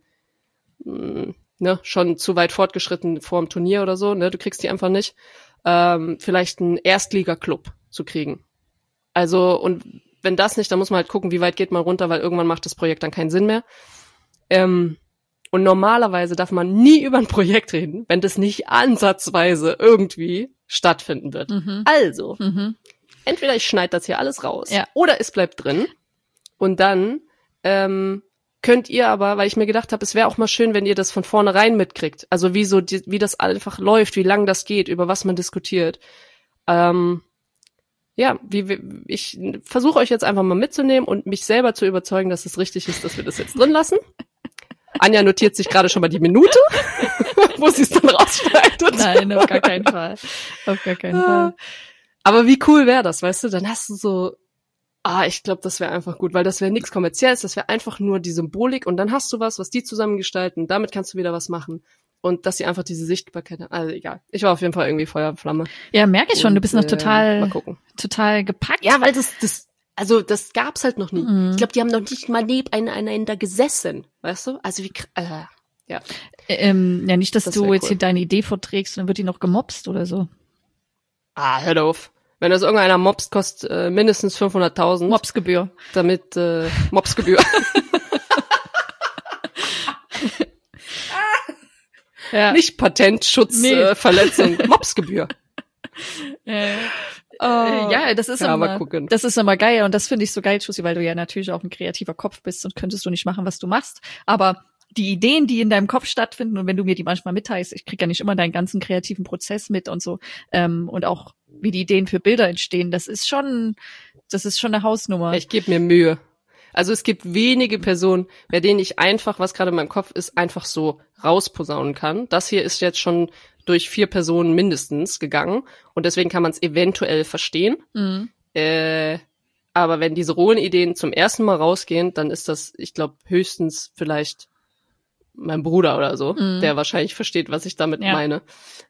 mh, ne, schon zu weit fortgeschritten vor dem Turnier oder so, ne, du kriegst die einfach nicht, ähm, vielleicht einen Erstliga-Club zu kriegen. Also, und wenn das nicht, dann muss man halt gucken, wie weit geht man runter, weil irgendwann macht das Projekt dann keinen Sinn mehr. Ähm, und normalerweise darf man nie über ein Projekt reden, wenn das nicht ansatzweise irgendwie stattfinden wird. Mhm. Also, Mhm. entweder ich schneide das hier alles raus, Ja. oder es bleibt drin. Und dann ähm, könnt ihr aber, weil ich mir gedacht habe, es wäre auch mal schön, wenn ihr das von vornherein mitkriegt. Also wie so, die, wie das einfach läuft, wie lang das geht, über was man diskutiert. Ähm, ja, wie, wie ich versuche euch jetzt einfach mal mitzunehmen und mich selber zu überzeugen, dass es richtig ist, dass wir das jetzt drin lassen. Anja notiert sich gerade schon mal die Minute, wo sie es dann rausschneidet. Nein, auf gar keinen Fall. Auf gar keinen Fall. Aber wie cool wäre das, weißt du? Dann hast du so Ah, ich glaube, das wäre einfach gut, weil das wäre nichts Kommerzielles, das wäre einfach nur die Symbolik und dann hast du was, was die zusammengestalten, damit kannst du wieder was machen. Und dass sie einfach diese Sichtbarkeit haben. Also egal. Ich war auf jeden Fall irgendwie Feuer und Flamme. Ja, merke ich schon, und, du bist noch total, äh, mal gucken. total gepackt. Ja, weil das, das, also das gab's halt noch nie. Mhm. Ich glaube, die haben noch nicht mal nebeneinander gesessen, weißt du? Also wie, äh, ja. Ähm, ja, nicht, dass Das du wär jetzt cool. hier deine Idee vorträgst und dann wird die noch gemobst oder so. Ah, hör auf. Wenn das irgendeiner mobst, kostet äh, mindestens fünfhunderttausend. Mobsgebühr. Damit, äh, Mobsgebühr. Ja. Nicht Patentschutzverletzung, Nee. äh, Verletzung, Mobsgebühr. Äh, Oh. äh, ja, das ist Ja, immer, mal gucken. das ist immer geil und das finde ich so geil, Schussi, weil du ja natürlich auch ein kreativer Kopf bist und könntest du nicht machen, was du machst. Aber die Ideen, die in deinem Kopf stattfinden und wenn du mir die manchmal mitteilst, ich krieg ja nicht immer deinen ganzen kreativen Prozess mit und so ähm, und auch wie die Ideen für Bilder entstehen, das ist schon, das ist schon eine Hausnummer. Ich gebe mir Mühe. Also es gibt wenige Personen, bei denen ich einfach, was gerade in meinem Kopf ist, einfach so rausposaunen kann. Das hier ist jetzt schon durch vier Personen mindestens gegangen und deswegen kann man es eventuell verstehen. Mhm. Äh, aber wenn diese rohen Ideen zum ersten Mal rausgehen, dann ist das, ich glaube, höchstens vielleicht mein Bruder oder so, Mhm. der wahrscheinlich versteht, was ich damit Ja. meine.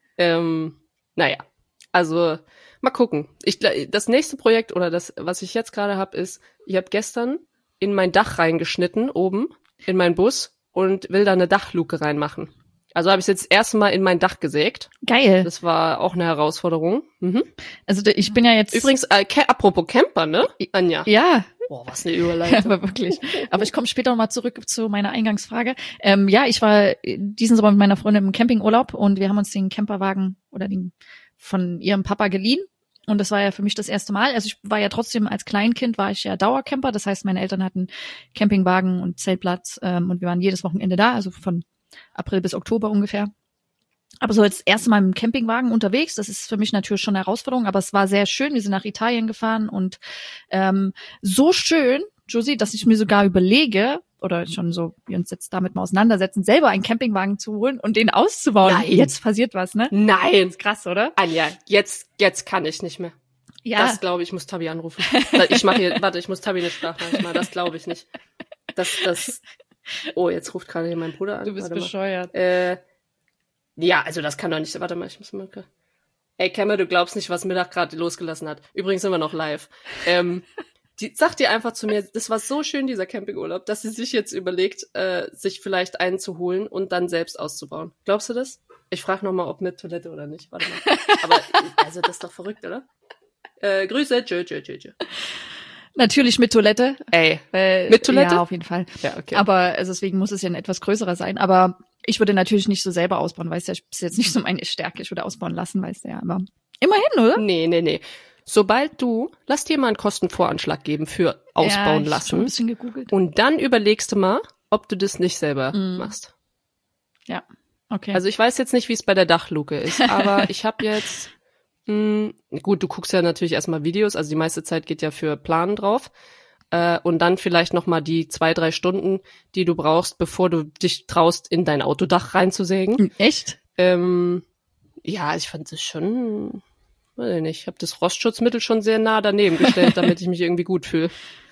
Ähm, naja, also mal gucken. Ich, gl- das nächste Projekt oder das, was ich jetzt gerade habe, ist, ich habe gestern in mein Dach reingeschnitten, oben, in meinen Bus und will da eine Dachluke reinmachen. Also habe ich jetzt das erste Mal in mein Dach gesägt. Geil. Das war auch eine Herausforderung. Mhm. Also da- ich bin ja jetzt Übrigens, äh, Ca- apropos Camper, ne, Anja? ja, Boah, was eine Überleitung. aber wirklich. Aber ich komme später nochmal zurück zu meiner Eingangsfrage. Ähm, ja, ich war diesen Sommer mit meiner Freundin im Campingurlaub und wir haben uns den Camperwagen oder den von ihrem Papa geliehen. Und das war ja für mich das erste Mal. Also ich war ja trotzdem als Kleinkind, war ich ja Dauercamper. Das heißt, meine Eltern hatten Campingwagen und Zeltplatz ähm, und wir waren jedes Wochenende da, also von April bis Oktober ungefähr. Aber so jetzt das erste Mal im Campingwagen unterwegs, das ist für mich natürlich schon eine Herausforderung, aber es war sehr schön. Wir sind nach Italien gefahren und ähm, so schön, Josie, dass ich mir sogar überlege, oder schon so, wir uns jetzt damit mal auseinandersetzen, selber einen Campingwagen zu holen und den auszubauen. Nein. Jetzt passiert was, ne? Nein. Krass, oder? Anja, jetzt, jetzt kann ich nicht mehr. Ja. Das glaube ich, muss Tabi anrufen. Ich mache hier, warte, ich muss Tabi eine Sprachnachricht machen. Das glaube ich nicht. Das, das. Oh, jetzt ruft gerade hier mein Bruder an. Du bist Warte mal. bescheuert. Äh, ja, also das kann doch nicht. Warte mal, ich muss mal. Ey, Kemme, du glaubst nicht, was Mittag gerade losgelassen hat. Übrigens sind wir noch live. Ähm, die sagt dir einfach zu mir, das war so schön, dieser Campingurlaub, dass sie sich jetzt überlegt, äh, sich vielleicht einen zu holen und dann selbst auszubauen. Glaubst du das? Ich frage nochmal, ob mit Toilette oder nicht. Warte mal. Aber, also das ist doch verrückt, oder? Äh, Grüße, tschö, tschö, tschö, tschö. Natürlich mit Toilette. Ey, Weil, Mit Toilette? Ja, auf jeden Fall. ja, okay. Aber also deswegen muss es ja ein etwas größerer sein. Aber ich würde natürlich nicht so selber ausbauen, weißt du, ich ist jetzt nicht so meine Stärke. Ich würde ausbauen lassen, weißt du ja. Aber immerhin, oder? Nee, nee, nee. Sobald du, lass dir mal einen Kostenvoranschlag geben für ausbauen ja, ich hab schon lassen. ein bisschen gegoogelt. Und dann überlegst du mal, ob du das nicht selber Mm. machst. Ja, okay. Also ich weiß jetzt nicht, wie es bei der Dachluke ist, aber ich habe jetzt, mh, gut, du guckst ja natürlich erstmal Videos, also die meiste Zeit geht ja für Planen drauf. Äh, und dann vielleicht nochmal die zwei, drei Stunden, die du brauchst, bevor du dich traust, in dein Autodach reinzusägen. Echt? Ähm, ja, ich fand es schon, weiß ich nicht, ich habe das Rostschutzmittel schon sehr nah daneben gestellt, damit ich mich irgendwie gut fühle.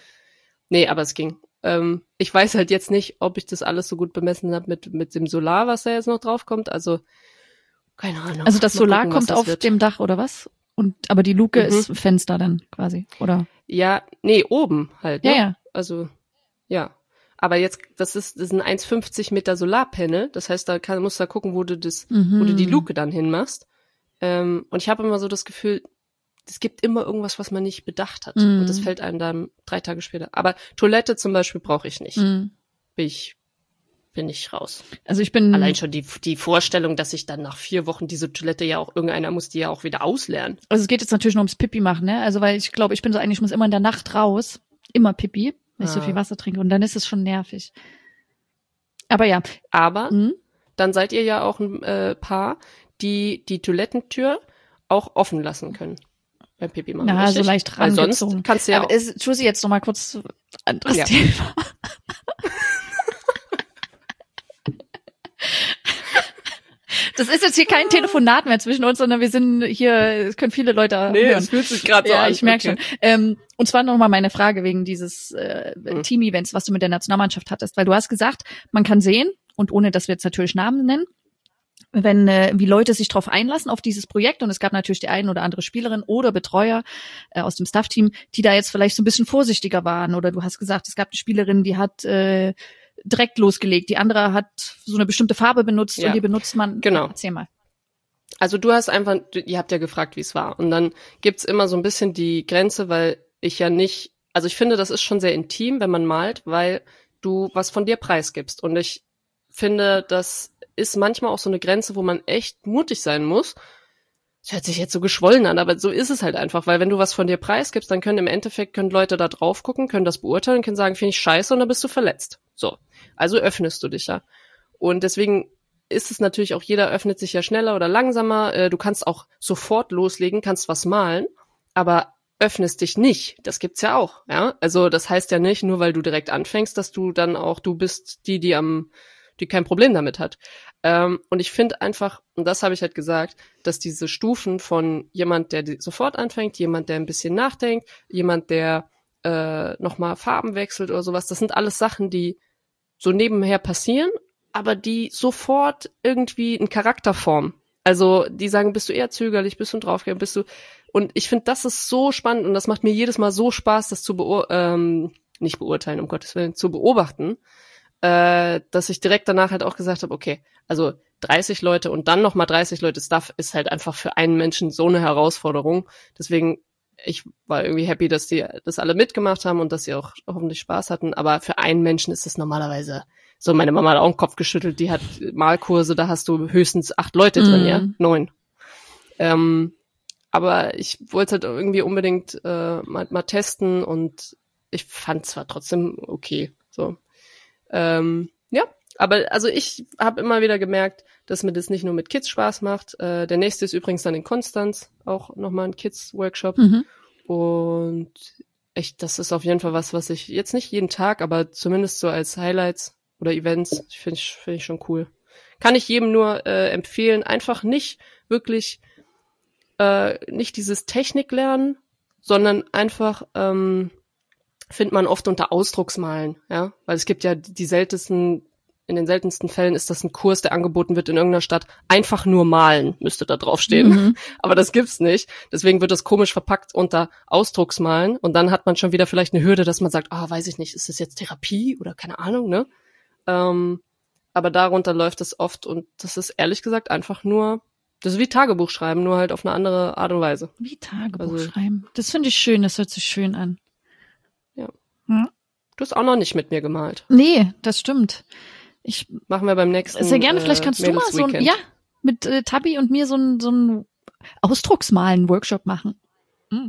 Nee, aber es ging. Ähm, ich weiß halt jetzt nicht, ob ich das alles so gut bemessen habe mit mit dem Solar, was da jetzt noch drauf kommt. Also, keine Ahnung. Also das Mal Solar gucken, was kommt das auf wird. dem Dach oder was? Und aber die Luke Mhm. ist Fenster dann quasi, oder? Ja, nee, oben halt. Ne? Ja, ja. Also, ja. Aber jetzt, das ist, das sind eins Komma fünfzig Meter Solarpanel. Das heißt, da kann, musst du da gucken, wo du das, Mhm. wo du die Luke dann hinmachst. Ähm, und ich habe immer so das Gefühl, es gibt immer irgendwas, was man nicht bedacht hat. Mhm. Und das fällt einem dann drei Tage später. Aber Toilette zum Beispiel brauche ich nicht. Mhm. Bin ich, bin ich raus. Also ich bin Allein schon die, die Vorstellung, dass ich dann nach vier Wochen diese Toilette ja auch, irgendeiner muss die ja auch wieder auslernen. Also es geht jetzt natürlich nur ums Pipi machen, ne? Also weil ich glaube, ich bin so eigentlich, ich muss immer in der Nacht raus, immer Pipi, weil ich so Ah. viel Wasser trinke und dann ist es schon nervig. Aber ja, Aber hm? dann seid ihr ja auch ein äh, Paar, die die Toilettentür auch offen lassen können. Beim Pipi machen. Na, so richtig? leicht Weil sonst rangezogen. kannst du ja Aber auch. ist, Josie, jetzt noch mal kurz anderes Ja. Thema. Das ist jetzt hier kein Telefonat mehr zwischen uns, sondern wir sind hier, es können viele Leute nee, hören. es fühlt sich gerade so ja, an. ich merke okay. schon. Ähm, und zwar nochmal meine Frage wegen dieses äh, Mhm. Team-Events, was du mit der Nationalmannschaft hattest. Weil du hast gesagt, man kann sehen, und ohne dass wir jetzt natürlich Namen nennen, wenn äh, wie Leute sich darauf einlassen, auf dieses Projekt. Und es gab natürlich die ein oder andere Spielerin oder Betreuer äh, aus dem Staff-Team, die da jetzt vielleicht so ein bisschen vorsichtiger waren. Oder du hast gesagt, es gab eine Spielerin, die hat äh, direkt losgelegt. Die andere hat so eine bestimmte Farbe benutzt Ja. und die benutzt man. Genau. Erzähl mal. Also du hast einfach, du- ihr habt ja gefragt, wie es war. Und dann gibt's immer so ein bisschen die Grenze, weil ich ja nicht, also ich finde, das ist schon sehr intim, wenn man malt, weil du was von dir preisgibst. Und ich finde, das ist manchmal auch so eine Grenze, wo man echt mutig sein muss. Das hört sich jetzt so geschwollen an, aber so ist es halt einfach, weil wenn du was von dir preisgibst, dann können im Endeffekt können Leute da drauf gucken, können das beurteilen, können sagen, finde ich scheiße und dann bist du verletzt. So, also öffnest du dich ja. Und deswegen ist es natürlich auch, jeder öffnet sich ja schneller oder langsamer. Äh, Du kannst auch sofort loslegen, kannst was malen, aber öffnest dich nicht. Das gibt's ja auch, ja. Also das heißt ja nicht, nur weil du direkt anfängst, dass du dann auch, du bist die, die am, die kein Problem damit hat. Ähm, und ich finde einfach, und das habe ich halt gesagt, dass diese Stufen von jemand, der die sofort anfängt, jemand, der ein bisschen nachdenkt, jemand, der äh, nochmal Farben wechselt oder sowas, das sind alles Sachen, die so nebenher passieren, aber die sofort irgendwie einen Charakter formen. Also die sagen, bist du eher zögerlich, bist du draufgehen, bist du. Und ich finde, das ist so spannend und das macht mir jedes Mal so Spaß, das zu beur ähm, nicht beurteilen, um Gottes Willen, zu beobachten, äh, dass ich direkt danach halt auch gesagt habe, okay, also dreißig Leute und dann nochmal dreißig Leute Stuff ist halt einfach für einen Menschen so eine Herausforderung. Deswegen, ich war irgendwie happy, dass die das alle mitgemacht haben und dass sie auch hoffentlich Spaß hatten. Aber für einen Menschen ist es normalerweise so, meine Mama hat auch den Kopf geschüttelt, die hat Malkurse, da hast du höchstens acht Leute drin, Mhm. ja, neun. Ähm, aber ich wollte halt irgendwie unbedingt äh, mal, mal testen und ich fand zwar trotzdem okay, so. Ähm, ja, aber also ich habe immer wieder gemerkt, dass mir das nicht nur mit Kids Spaß macht. Äh, der nächste ist übrigens dann in Konstanz, auch nochmal ein Kids-Workshop. Mhm. Und echt, das ist auf jeden Fall was, was ich jetzt nicht jeden Tag, aber zumindest so als Highlights oder Events, finde ich, finde ich schon cool. Kann ich jedem nur äh, empfehlen, einfach nicht wirklich, äh, nicht dieses Technik lernen, sondern einfach, ähm, findet man oft unter Ausdrucksmalen, ja, weil es gibt ja die seltensten, in den seltensten Fällen ist das ein Kurs, der angeboten wird in irgendeiner Stadt, einfach nur malen, müsste da draufstehen, Mhm. aber das gibt's nicht, deswegen wird das komisch verpackt unter Ausdrucksmalen und dann hat man schon wieder vielleicht eine Hürde, dass man sagt, ah, weiß ich nicht, ist das jetzt Therapie oder keine Ahnung, ne, ähm, aber darunter läuft es oft und das ist ehrlich gesagt einfach nur, das ist wie Tagebuch schreiben, nur halt auf eine andere Art und Weise. Wie Tagebuch Also- schreiben. Das finde ich schön, das hört sich schön an. Ja. Hm? Du hast auch noch nicht mit mir gemalt. Nee, das stimmt. Ich Machen wir beim nächsten sehr gerne, vielleicht äh, kannst du mal so ein, Mädels-Weekend. ja, mit äh, Tabi und mir so ein, so ein Ausdrucksmalen-Workshop machen. Hm.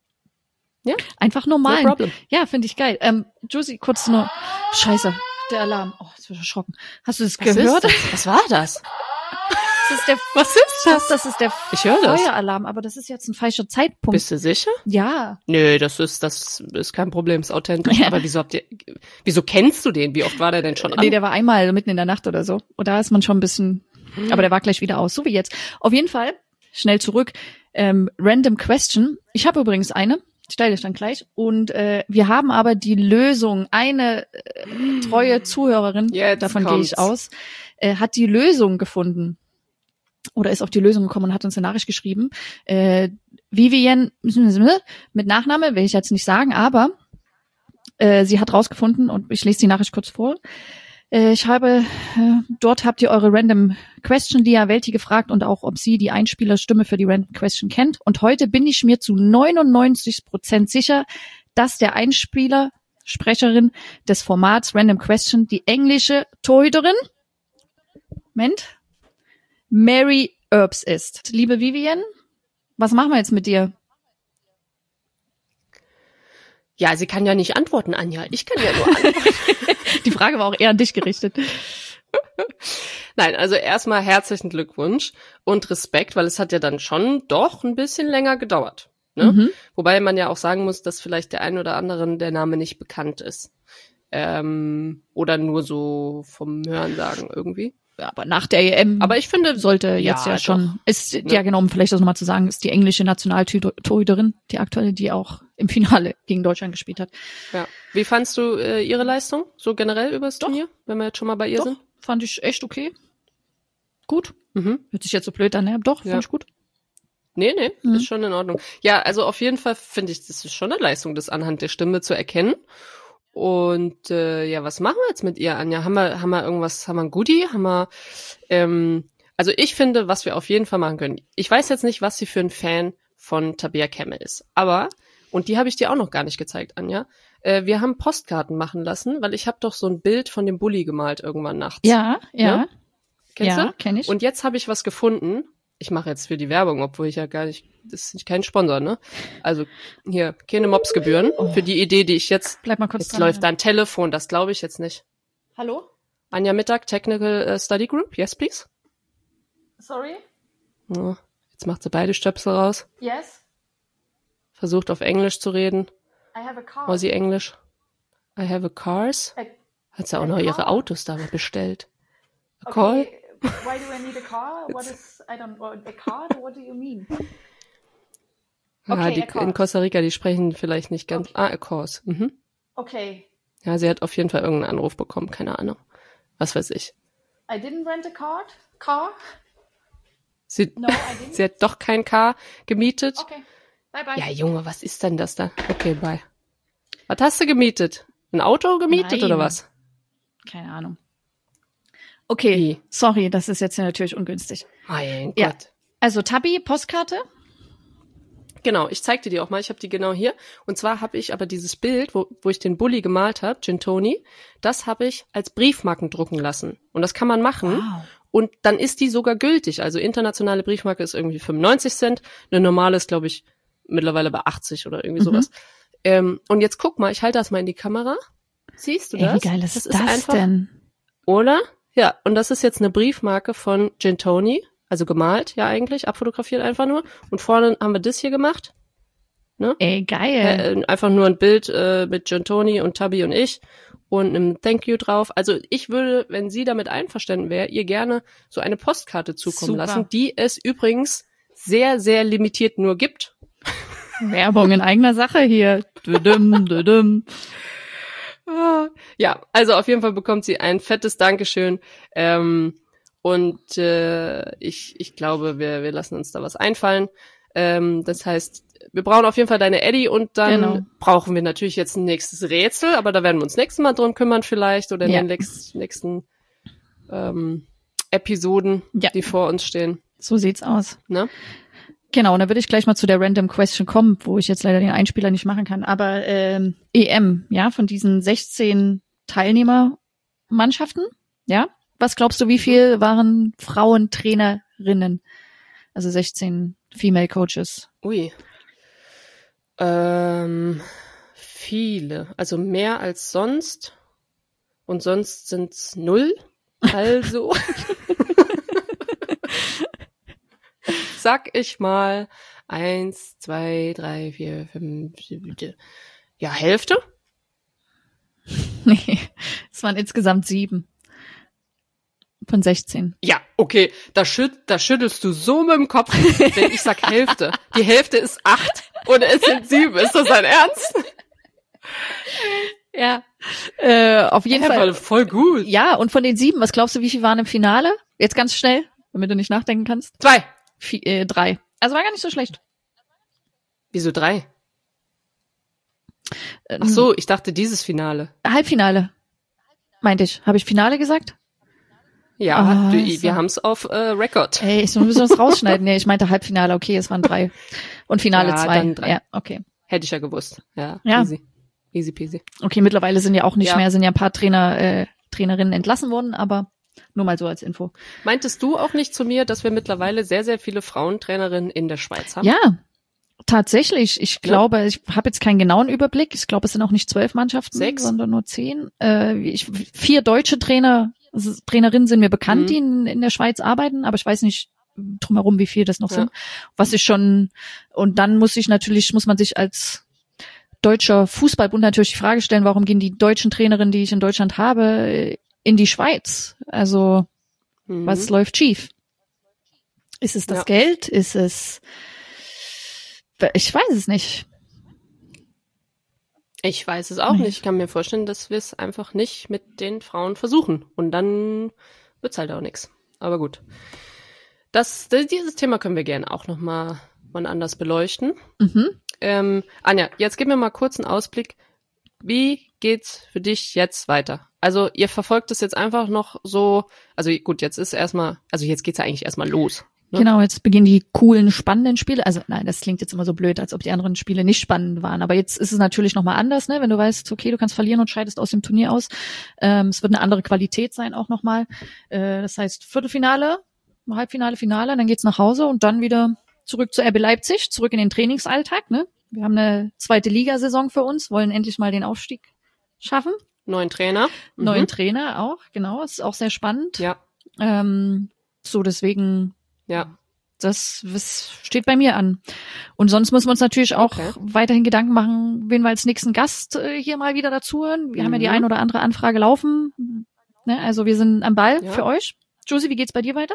Ja. Einfach nur No malen. problem. Ja, finde ich geil. Ähm, Josie, kurz nur, scheiße, der Alarm. Oh, jetzt bin ich erschrocken. Hast du das Was gehört? ist das? Was war das? Das ist der, Was ist das? das ist der Ich höre das. Feueralarm, aber das ist jetzt ein falscher Zeitpunkt. Bist du sicher? Ja. Nö, das ist das ist kein Problem, ist authentisch. Ja. Aber wieso habt ihr, wieso kennst du den? Wie oft war der denn schon an? Nee, der war einmal mitten in der Nacht oder so. Und da ist man schon ein bisschen, aber der war gleich wieder aus, so wie jetzt. Auf jeden Fall, schnell zurück, ähm, Random Question. Ich habe übrigens eine, stelle ich dann gleich. Und äh, wir haben aber die Lösung, eine äh, treue Zuhörerin, Jetzt davon gehe kommt's. ich aus, äh, hat die Lösung gefunden. Oder ist auf die Lösung gekommen und hat uns eine Nachricht geschrieben. Äh, Vivian, mit Nachname will ich jetzt nicht sagen, aber äh, sie hat rausgefunden, und ich lese die Nachricht kurz vor. Äh, ich habe, äh, dort habt ihr eure Random Question Lia Welti gefragt und auch, ob sie die Einspielerstimme für die Random Question kennt. Und heute bin ich mir zu neunundneunzig Prozent sicher, dass der Einspieler, Sprecherin des Formats Random Question, die englische Torhüterin, Moment, Mary Earps ist. Liebe Vivian, was machen wir jetzt mit dir? Ja, sie kann ja nicht antworten, Anja. Ich kann ja nur antworten. Die Frage war auch eher an dich gerichtet. Nein, also erstmal herzlichen Glückwunsch und Respekt, weil es hat ja dann schon doch ein bisschen länger gedauert. Ne? Mhm. Wobei man ja auch sagen muss, dass vielleicht der ein oder anderen der Name nicht bekannt ist. Ähm, oder nur so vom Hörensagen irgendwie. Ja, aber nach der E M Aber ich finde, sollte jetzt ja, ja schon, ist, Ja. ja genau, um vielleicht das nochmal zu sagen, ist die englische Nationaltorhüterin, die aktuelle, die auch im Finale gegen Deutschland gespielt hat. Ja. Wie fandst du äh, ihre Leistung, so generell übers Doch. Turnier, wenn wir jetzt schon mal bei ihr Doch, sind? fand ich echt okay. Gut. Mhm. Hört sich jetzt so blöd an, ne? Doch, Ja. fand ich gut. Nee, nee, Mhm. ist schon in Ordnung. Ja, also auf jeden Fall finde ich, das ist schon eine Leistung, das anhand der Stimme zu erkennen. Und äh, ja, was machen wir jetzt mit ihr, Anja? Haben wir, haben wir irgendwas, haben wir ein Goodie? Haben wir, ähm, also ich finde, was wir auf jeden Fall machen können. Ich weiß jetzt nicht, was sie für ein Fan von Tabea Kemme ist, aber, und die habe ich dir auch noch gar nicht gezeigt, Anja, äh, wir haben Postkarten machen lassen, weil ich habe doch so ein Bild von dem Bulli gemalt irgendwann nachts. Ja, ja. Ne? Kennst ja, du? kenn ich. Und jetzt habe ich was gefunden. Ich mache jetzt für die Werbung, obwohl ich ja gar nicht, das ist kein Sponsor, ne? Also hier, keine Mopsgebühren Oh. für die Idee, die ich jetzt, Bleib mal kurz jetzt dran. läuft da ein Telefon, das glaube ich jetzt nicht. Hallo? Anja Mittag, Technical äh, Study Group, yes please. Sorry? Ja, jetzt macht sie beide Stöpsel raus, Yes? versucht auf Englisch zu reden, I have a car. Aussie Englisch. I have a cars. A, Hat sie auch a noch ihre car? Autos da bestellt. A call? okay, why do I need a car? What is, I don't know, a car? What do you mean? Ja, Okay, die a cars. in Costa Rica, die sprechen vielleicht nicht ganz. Ah, a course. Mhm. Okay, Ja, sie hat auf jeden Fall irgendeinen Anruf bekommen, keine Ahnung. Was weiß ich. I didn't rent a car. Car? Sie, No, I didn't. sie hat doch kein Car gemietet. Okay, bye bye. Ja, Junge, was ist denn das da? Okay, bye. Was hast du gemietet? Ein Auto gemietet Nein. oder was? Keine Ahnung. Okay, Wie? sorry, das ist jetzt natürlich ungünstig. Mein Ja. Gott. Also Tabi, Postkarte? Genau, ich zeig dir die auch mal. Ich habe die genau hier. Und zwar habe ich aber dieses Bild, wo, wo ich den Bulli gemalt habe, Gintoni, das habe ich als Briefmarken drucken lassen. Und das kann man machen. Wow. Und dann ist die sogar gültig. Also internationale Briefmarke ist irgendwie fünfundneunzig Cent. Eine normale ist, glaube ich, mittlerweile bei achtzig oder irgendwie Mhm. sowas. Ähm, und jetzt guck mal, ich halte das mal in die Kamera. Siehst du Ey, das? wie geil ist das, einfach, denn? Oder? Ja, und das ist jetzt eine Briefmarke von Gintoni. Also gemalt, ja eigentlich, abfotografiert einfach nur. Und vorne haben wir das hier gemacht. Ey, geil. Äh, einfach nur ein Bild äh, mit Gintoni und Tabi und ich und einem Thank you drauf. Also ich würde, wenn sie damit einverstanden wäre, ihr gerne so eine Postkarte zukommen Super. lassen, die es übrigens sehr, sehr limitiert nur gibt. Werbung in eigener Sache hier. Düdüm, düdüm. Ja, also auf jeden Fall bekommt sie ein fettes Dankeschön. Ähm, und äh, ich, ich glaube, wir, wir lassen uns da was einfallen. Ähm, das heißt, wir brauchen auf jeden Fall deine Eddie und dann Genau. brauchen wir natürlich jetzt ein nächstes Rätsel, aber da werden wir uns nächstes Mal drum kümmern vielleicht oder in Ja. den nächsten, nächsten ähm, Episoden, Ja. die vor uns stehen. So sieht's aus. Ne? Genau, und dann würde ich gleich mal zu der Random Question kommen, wo ich jetzt leider den Einspieler nicht machen kann. Aber ähm, E M, ja, von diesen sechzehn Teilnehmermannschaften, ja, was glaubst du, wie viel waren Frauentrainerinnen? Also sechzehn Female Coaches. Ui. Ähm, viele. Also mehr als sonst. Und sonst sind's null. Also sag ich mal eins, zwei, drei, vier, fünf, sieben, ja, Hälfte? Nee, es waren insgesamt sieben von sechzehn. Ja, okay, da, schütt, da schüttelst du so mit dem Kopf, wenn ich sag Hälfte. Die Hälfte ist acht und es sind sieben. Ist das dein Ernst? Ja, äh, auf jeden Ja, Fall. voll, voll gut. Ja, und von den sieben, was glaubst du, wie viel waren im Finale? Jetzt ganz schnell, damit du nicht nachdenken kannst. Zwei. Vi- äh, drei. Also war gar nicht so schlecht. Wieso drei? Ähm, Ach so, ich dachte dieses Finale. Halbfinale, meinte ich. Habe ich Finale gesagt? Ja, Ah, du, so. wir haben's auf äh, Record. Ey, ich muss das rausschneiden. Nee, ich meinte Halbfinale, okay, es waren drei. Und Finale Ja, zwei. dann drei. Ja, okay. Hätte ich ja gewusst. Ja, Ja. easy. Easy peasy. Okay, mittlerweile sind ja auch nicht Ja. mehr, sind ja ein paar Trainer, äh, Trainerinnen entlassen worden, aber nur mal so als Info. Meintest du auch nicht zu mir, dass wir mittlerweile sehr, sehr viele Frauentrainerinnen in der Schweiz haben? Ja, tatsächlich. Ich glaube, ich habe jetzt keinen genauen Überblick. Ich glaube, es sind auch nicht zwölf Mannschaften, Sechs? sondern nur zehn. Äh, ich, vier deutsche Trainer, Trainerinnen sind mir bekannt, Mhm. die in, in der Schweiz arbeiten, aber ich weiß nicht drumherum, wie viel das noch Ja. sind. Was ich schon, und dann muss ich natürlich, muss man sich als deutscher Fußballbund natürlich die Frage stellen, warum gehen die deutschen Trainerinnen, die ich in Deutschland habe, in die Schweiz? Also, Mhm. Was läuft schief? Ist es das Ja. Geld? Ist es, ich weiß es nicht. Ich weiß es auch Nee. nicht. Ich kann mir vorstellen, dass wir es einfach nicht mit den Frauen versuchen. Und dann wird's halt auch nichts. Aber gut. Das, das, dieses Thema können wir gerne auch nochmal wann anders beleuchten. Mhm. Ähm, Anja, jetzt gib mir mal kurz einen Ausblick. Wie geht's für dich jetzt weiter? Also ihr verfolgt es jetzt einfach noch so, also gut, jetzt ist erstmal, also jetzt geht's ja eigentlich erstmal los. Ne? Genau, jetzt beginnen die coolen, spannenden Spiele. Also nein, das klingt jetzt immer so blöd, als ob die anderen Spiele nicht spannend waren. Aber jetzt ist es natürlich nochmal anders, ne? Wenn du weißt, okay, du kannst verlieren und scheidest aus dem Turnier aus. Ähm, es wird eine andere Qualität sein auch nochmal. Äh, das heißt Viertelfinale, Halbfinale, Finale, dann geht's nach Hause und dann wieder zurück zu R B Leipzig, zurück in den Trainingsalltag. Ne? Wir haben eine zweite Ligasaison für uns, wollen endlich mal den Aufstieg schaffen. Neuen Trainer. Mhm. Neuen Trainer auch, genau. Ist auch sehr spannend. Ja, Ähm, so, deswegen, ja. das, das steht bei mir an. Und sonst müssen wir uns natürlich auch Okay. weiterhin Gedanken machen, wen wir als nächsten Gast äh, hier mal wieder dazu hören. Wir Mhm. haben ja die ein oder andere Anfrage laufen. Ne? Also wir sind am Ball Ja. für euch. Josie, wie geht's bei dir weiter?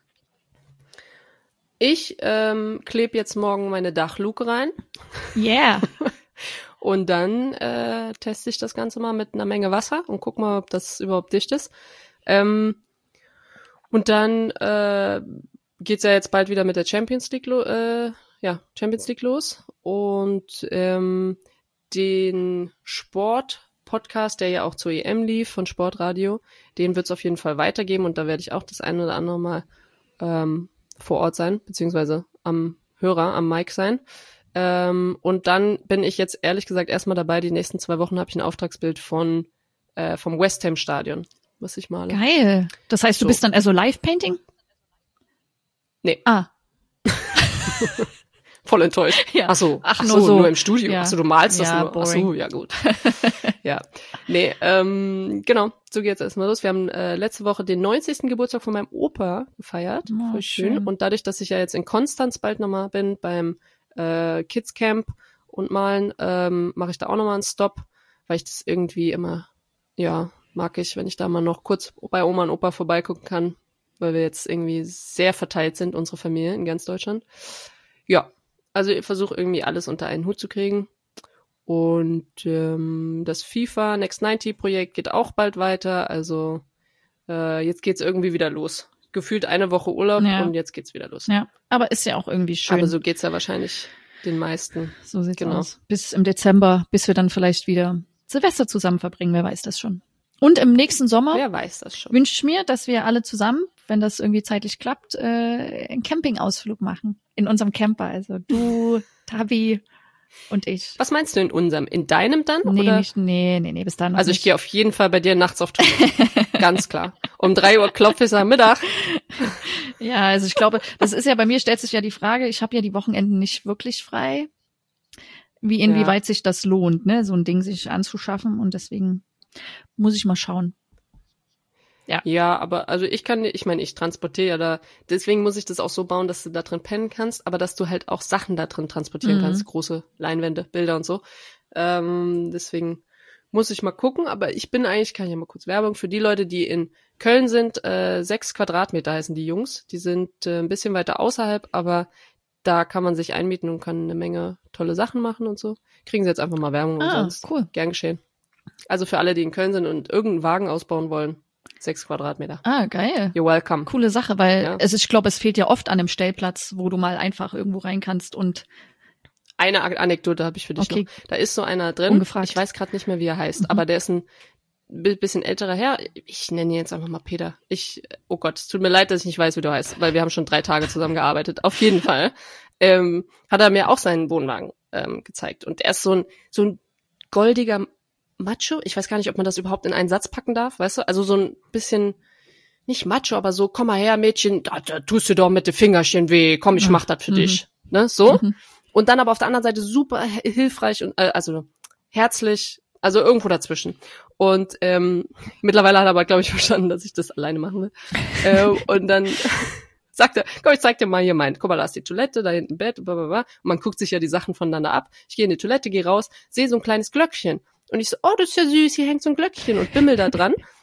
Ich ähm, klebe jetzt morgen meine Dachluke rein Yeah. und dann äh, teste ich das Ganze mal mit einer Menge Wasser und guck mal, ob das überhaupt dicht ist. Ähm, und dann äh, geht's ja jetzt bald wieder mit der Champions League, lo- äh, ja, Champions League los und ähm, den Sport-Podcast, der ja auch zur E M lief von Sportradio, den wird's auf jeden Fall weitergeben und da werde ich auch das eine oder andere Mal ähm, vor Ort sein, beziehungsweise am Hörer, am Mic sein. Ähm, und dann bin ich jetzt ehrlich gesagt erstmal dabei, die nächsten zwei Wochen habe ich ein Auftragsbild von äh, vom West Ham Stadion, was ich male. Geil. Das heißt, du So. bist dann also Live-Painting? Nee. Ah. Voll enttäuscht. Ja. Ach so, Ach, ach nur so, so. nur im Studio. Ja. Ach so, du malst das Ja, nur. Ach so, boring. ja gut. Ja, nee, ähm, genau, so geht's erstmal los. Wir haben äh, letzte Woche den neunzigsten Geburtstag von meinem Opa gefeiert. Oh, Voll schön. schön. Und dadurch, dass ich ja jetzt in Konstanz bald nochmal bin beim äh, Kids Camp und Malen, ähm, mache ich da auch nochmal einen Stop, weil ich das irgendwie immer, ja, mag ich, wenn ich da mal noch kurz bei Oma und Opa vorbeigucken kann, weil wir jetzt irgendwie sehr verteilt sind, unsere Familie in ganz Deutschland. Ja, also ich versuche irgendwie alles unter einen Hut zu kriegen. Und ähm, das FIFA Next neunzig Projekt geht auch bald weiter. Also äh, jetzt geht's irgendwie wieder los. Gefühlt eine Woche Urlaub Ja. und jetzt geht's wieder los. Ja, aber ist ja auch irgendwie schön. Aber so geht's ja wahrscheinlich den meisten. So sieht's Genau. aus. Bis im Dezember, bis wir dann vielleicht wieder Silvester zusammen verbringen, wer weiß das schon. Und im nächsten Sommer Wer weiß das schon. wünsche ich mir, dass wir alle zusammen, wenn das irgendwie zeitlich klappt, äh, einen Campingausflug machen. In unserem Camper. Also du, Tabi und ich. Was meinst du in unserem? In deinem dann? Nee, oder? nicht, nee, nee, nee, bis dann noch Also ich nicht. gehe auf jeden Fall bei dir nachts auf Tour. Ganz klar. Um drei Uhr klopfe ich am Mittag. Ja, also ich glaube, das ist ja, bei mir stellt sich ja die Frage, ich habe ja die Wochenenden nicht wirklich frei, wie inwieweit sich das lohnt, ne, so ein Ding sich anzuschaffen und deswegen muss ich mal schauen. Ja, aber also ich kann, ich meine, ich transportiere ja da, deswegen muss ich das auch so bauen, dass du da drin pennen kannst, aber dass du halt auch Sachen da drin transportieren Mhm. kannst, große Leinwände, Bilder und so. Ähm, deswegen muss ich mal gucken, aber ich bin eigentlich, kann ich ja mal kurz Werbung für die Leute, die in Köln sind, äh, sechs Quadratmeter heißen die Jungs, die sind äh, ein bisschen weiter außerhalb, aber da kann man sich einmieten und kann eine Menge tolle Sachen machen und so. Kriegen sie jetzt einfach mal Werbung Ah, umsonst. cool. Gern geschehen. Also für alle, die in Köln sind und irgendeinen Wagen ausbauen wollen, sechs Quadratmeter. Ah, geil. You're welcome. Coole Sache, weil Ja. es ist, ich glaube, es fehlt ja oft an einem Stellplatz, wo du mal einfach irgendwo rein kannst und Eine Ak- Anekdote habe ich für dich Okay. noch. Da ist so einer drin. Ungefragt. Ich weiß gerade nicht mehr, wie er heißt, Mhm. aber der ist ein bi- bisschen älterer Herr. Ich nenne ihn jetzt einfach mal Peter. Ich, oh Gott, es tut mir leid, dass ich nicht weiß, wie du heißt, weil wir haben schon drei Tage zusammen gearbeitet. Auf jeden Fall ähm, hat er mir auch seinen Wohnwagen ähm, gezeigt. Und er ist so ein so ein goldiger Macho. Ich weiß gar nicht, ob man das überhaupt in einen Satz packen darf, weißt du? Also so ein bisschen nicht Macho, aber so, komm mal her, Mädchen, da, da tust du doch mit den Fingerchen weh, komm, ich mach das für Mhm. dich. Ne, so. Mhm. Und dann aber auf der anderen Seite super h- hilfreich und äh, also herzlich, also irgendwo dazwischen. Und ähm, mittlerweile hat er aber, glaube ich, verstanden, dass ich das alleine machen will. äh, und dann sagt er, komm, ich zeig dir mal hier mein, guck mal, da ist die Toilette, da hinten Bett, blablabla. Und man guckt sich ja die Sachen voneinander ab. Ich gehe in die Toilette, gehe raus, sehe so ein kleines Glöckchen. Und ich so, oh, das ist ja süß, hier hängt so ein Glöckchen und bimmel da dran.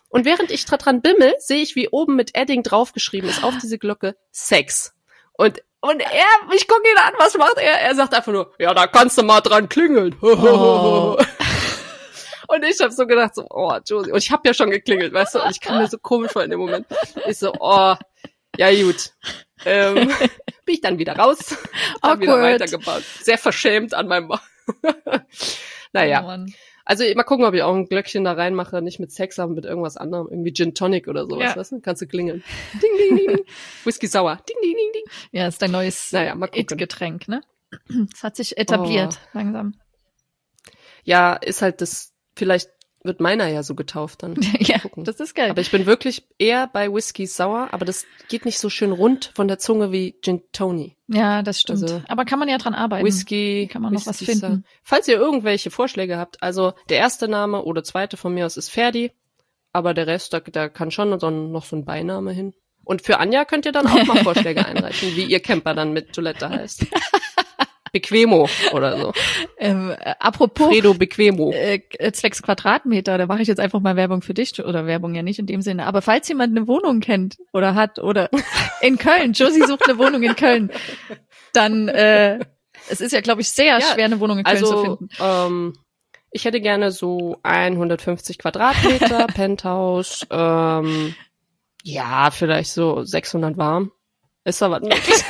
Und während ich dran bimmel, sehe ich, wie oben mit Edding draufgeschrieben ist auf diese Glocke Sex. Und und er, ich gucke ihn an, was macht er? Er sagt einfach nur, ja, da kannst du mal dran klingeln. Oh. Und ich habe so gedacht, so, oh, Josie. Und ich habe ja schon geklingelt, weißt du? Und ich kam mir so komisch vor in dem Moment. Ich so, oh, ja gut. Ähm, bin ich dann wieder raus. Hab wieder weitergebaut. Sehr verschämt an meinem Bauch. Naja. Oh, also mal gucken, ob ich auch ein Glöckchen da reinmache. Nicht mit Sex, aber mit irgendwas anderem. Irgendwie Gin Tonic oder sowas, ja. Weißt du? Kannst du klingeln. Ding, ding, ding, ding. Whisky sauer. Ding, ding, ding, ding. Ja, ist dein neues naja, mal gucken. It-Getränk, ne? Das hat sich etabliert, oh. langsam. Ja, ist halt das, vielleicht wird meiner ja so getauft dann. Ja, das ist geil. Aber ich bin wirklich eher bei Whisky sauer, aber das geht nicht so schön rund von der Zunge wie Gin Tony. Ja, das stimmt. Also, aber kann man ja dran arbeiten. Whisky. Kann man noch Whisky was finden. Sauer. Falls ihr irgendwelche Vorschläge habt, also der erste Name oder zweite von mir aus ist Ferdi, aber der Rest, da, da kann schon so ein, noch so ein Beiname hin. Und für Anja könnt ihr dann auch mal Vorschläge einreichen, wie ihr Camper dann mit Toilette heißt. Bequemo oder so. Ähm, äh, apropos Fredo Bequemo. Äh, zwecks Quadratmeter, da mache ich jetzt einfach mal Werbung für dich, oder Werbung ja nicht in dem Sinne, aber falls jemand eine Wohnung kennt oder hat oder in Köln, Josie sucht eine Wohnung in Köln, dann äh, es ist ja, glaube ich, sehr ja, schwer, eine Wohnung in Köln also, zu finden. Ähm, ich hätte gerne so hundertfünfzig Quadratmeter, Penthouse, ähm, ja, vielleicht so sechshundert warm. Ist da was möglich?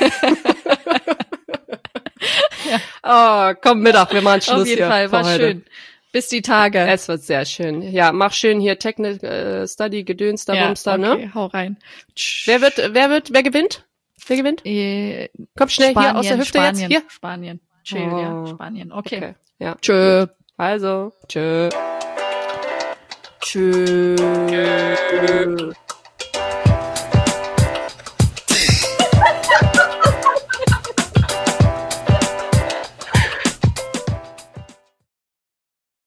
Ja. Oh, komm Mittag, wir machen Schluss. Auf jeden hier Fall, war heute. schön. Bis die Tage. Es wird sehr schön. Ja, mach schön hier Technical äh, Study, Gedöns, da, ja, Bumster, okay, ne? Hau rein. Wer wird, wer wird, wer gewinnt? Wer gewinnt? Äh, Komm schnell Spanien, hier aus der Hüfte Spanien, jetzt. Hier. Spanien. Chill, oh. ja, Spanien. Okay. okay. Ja. Tschö. Also, tschö. Tschö. Tschö.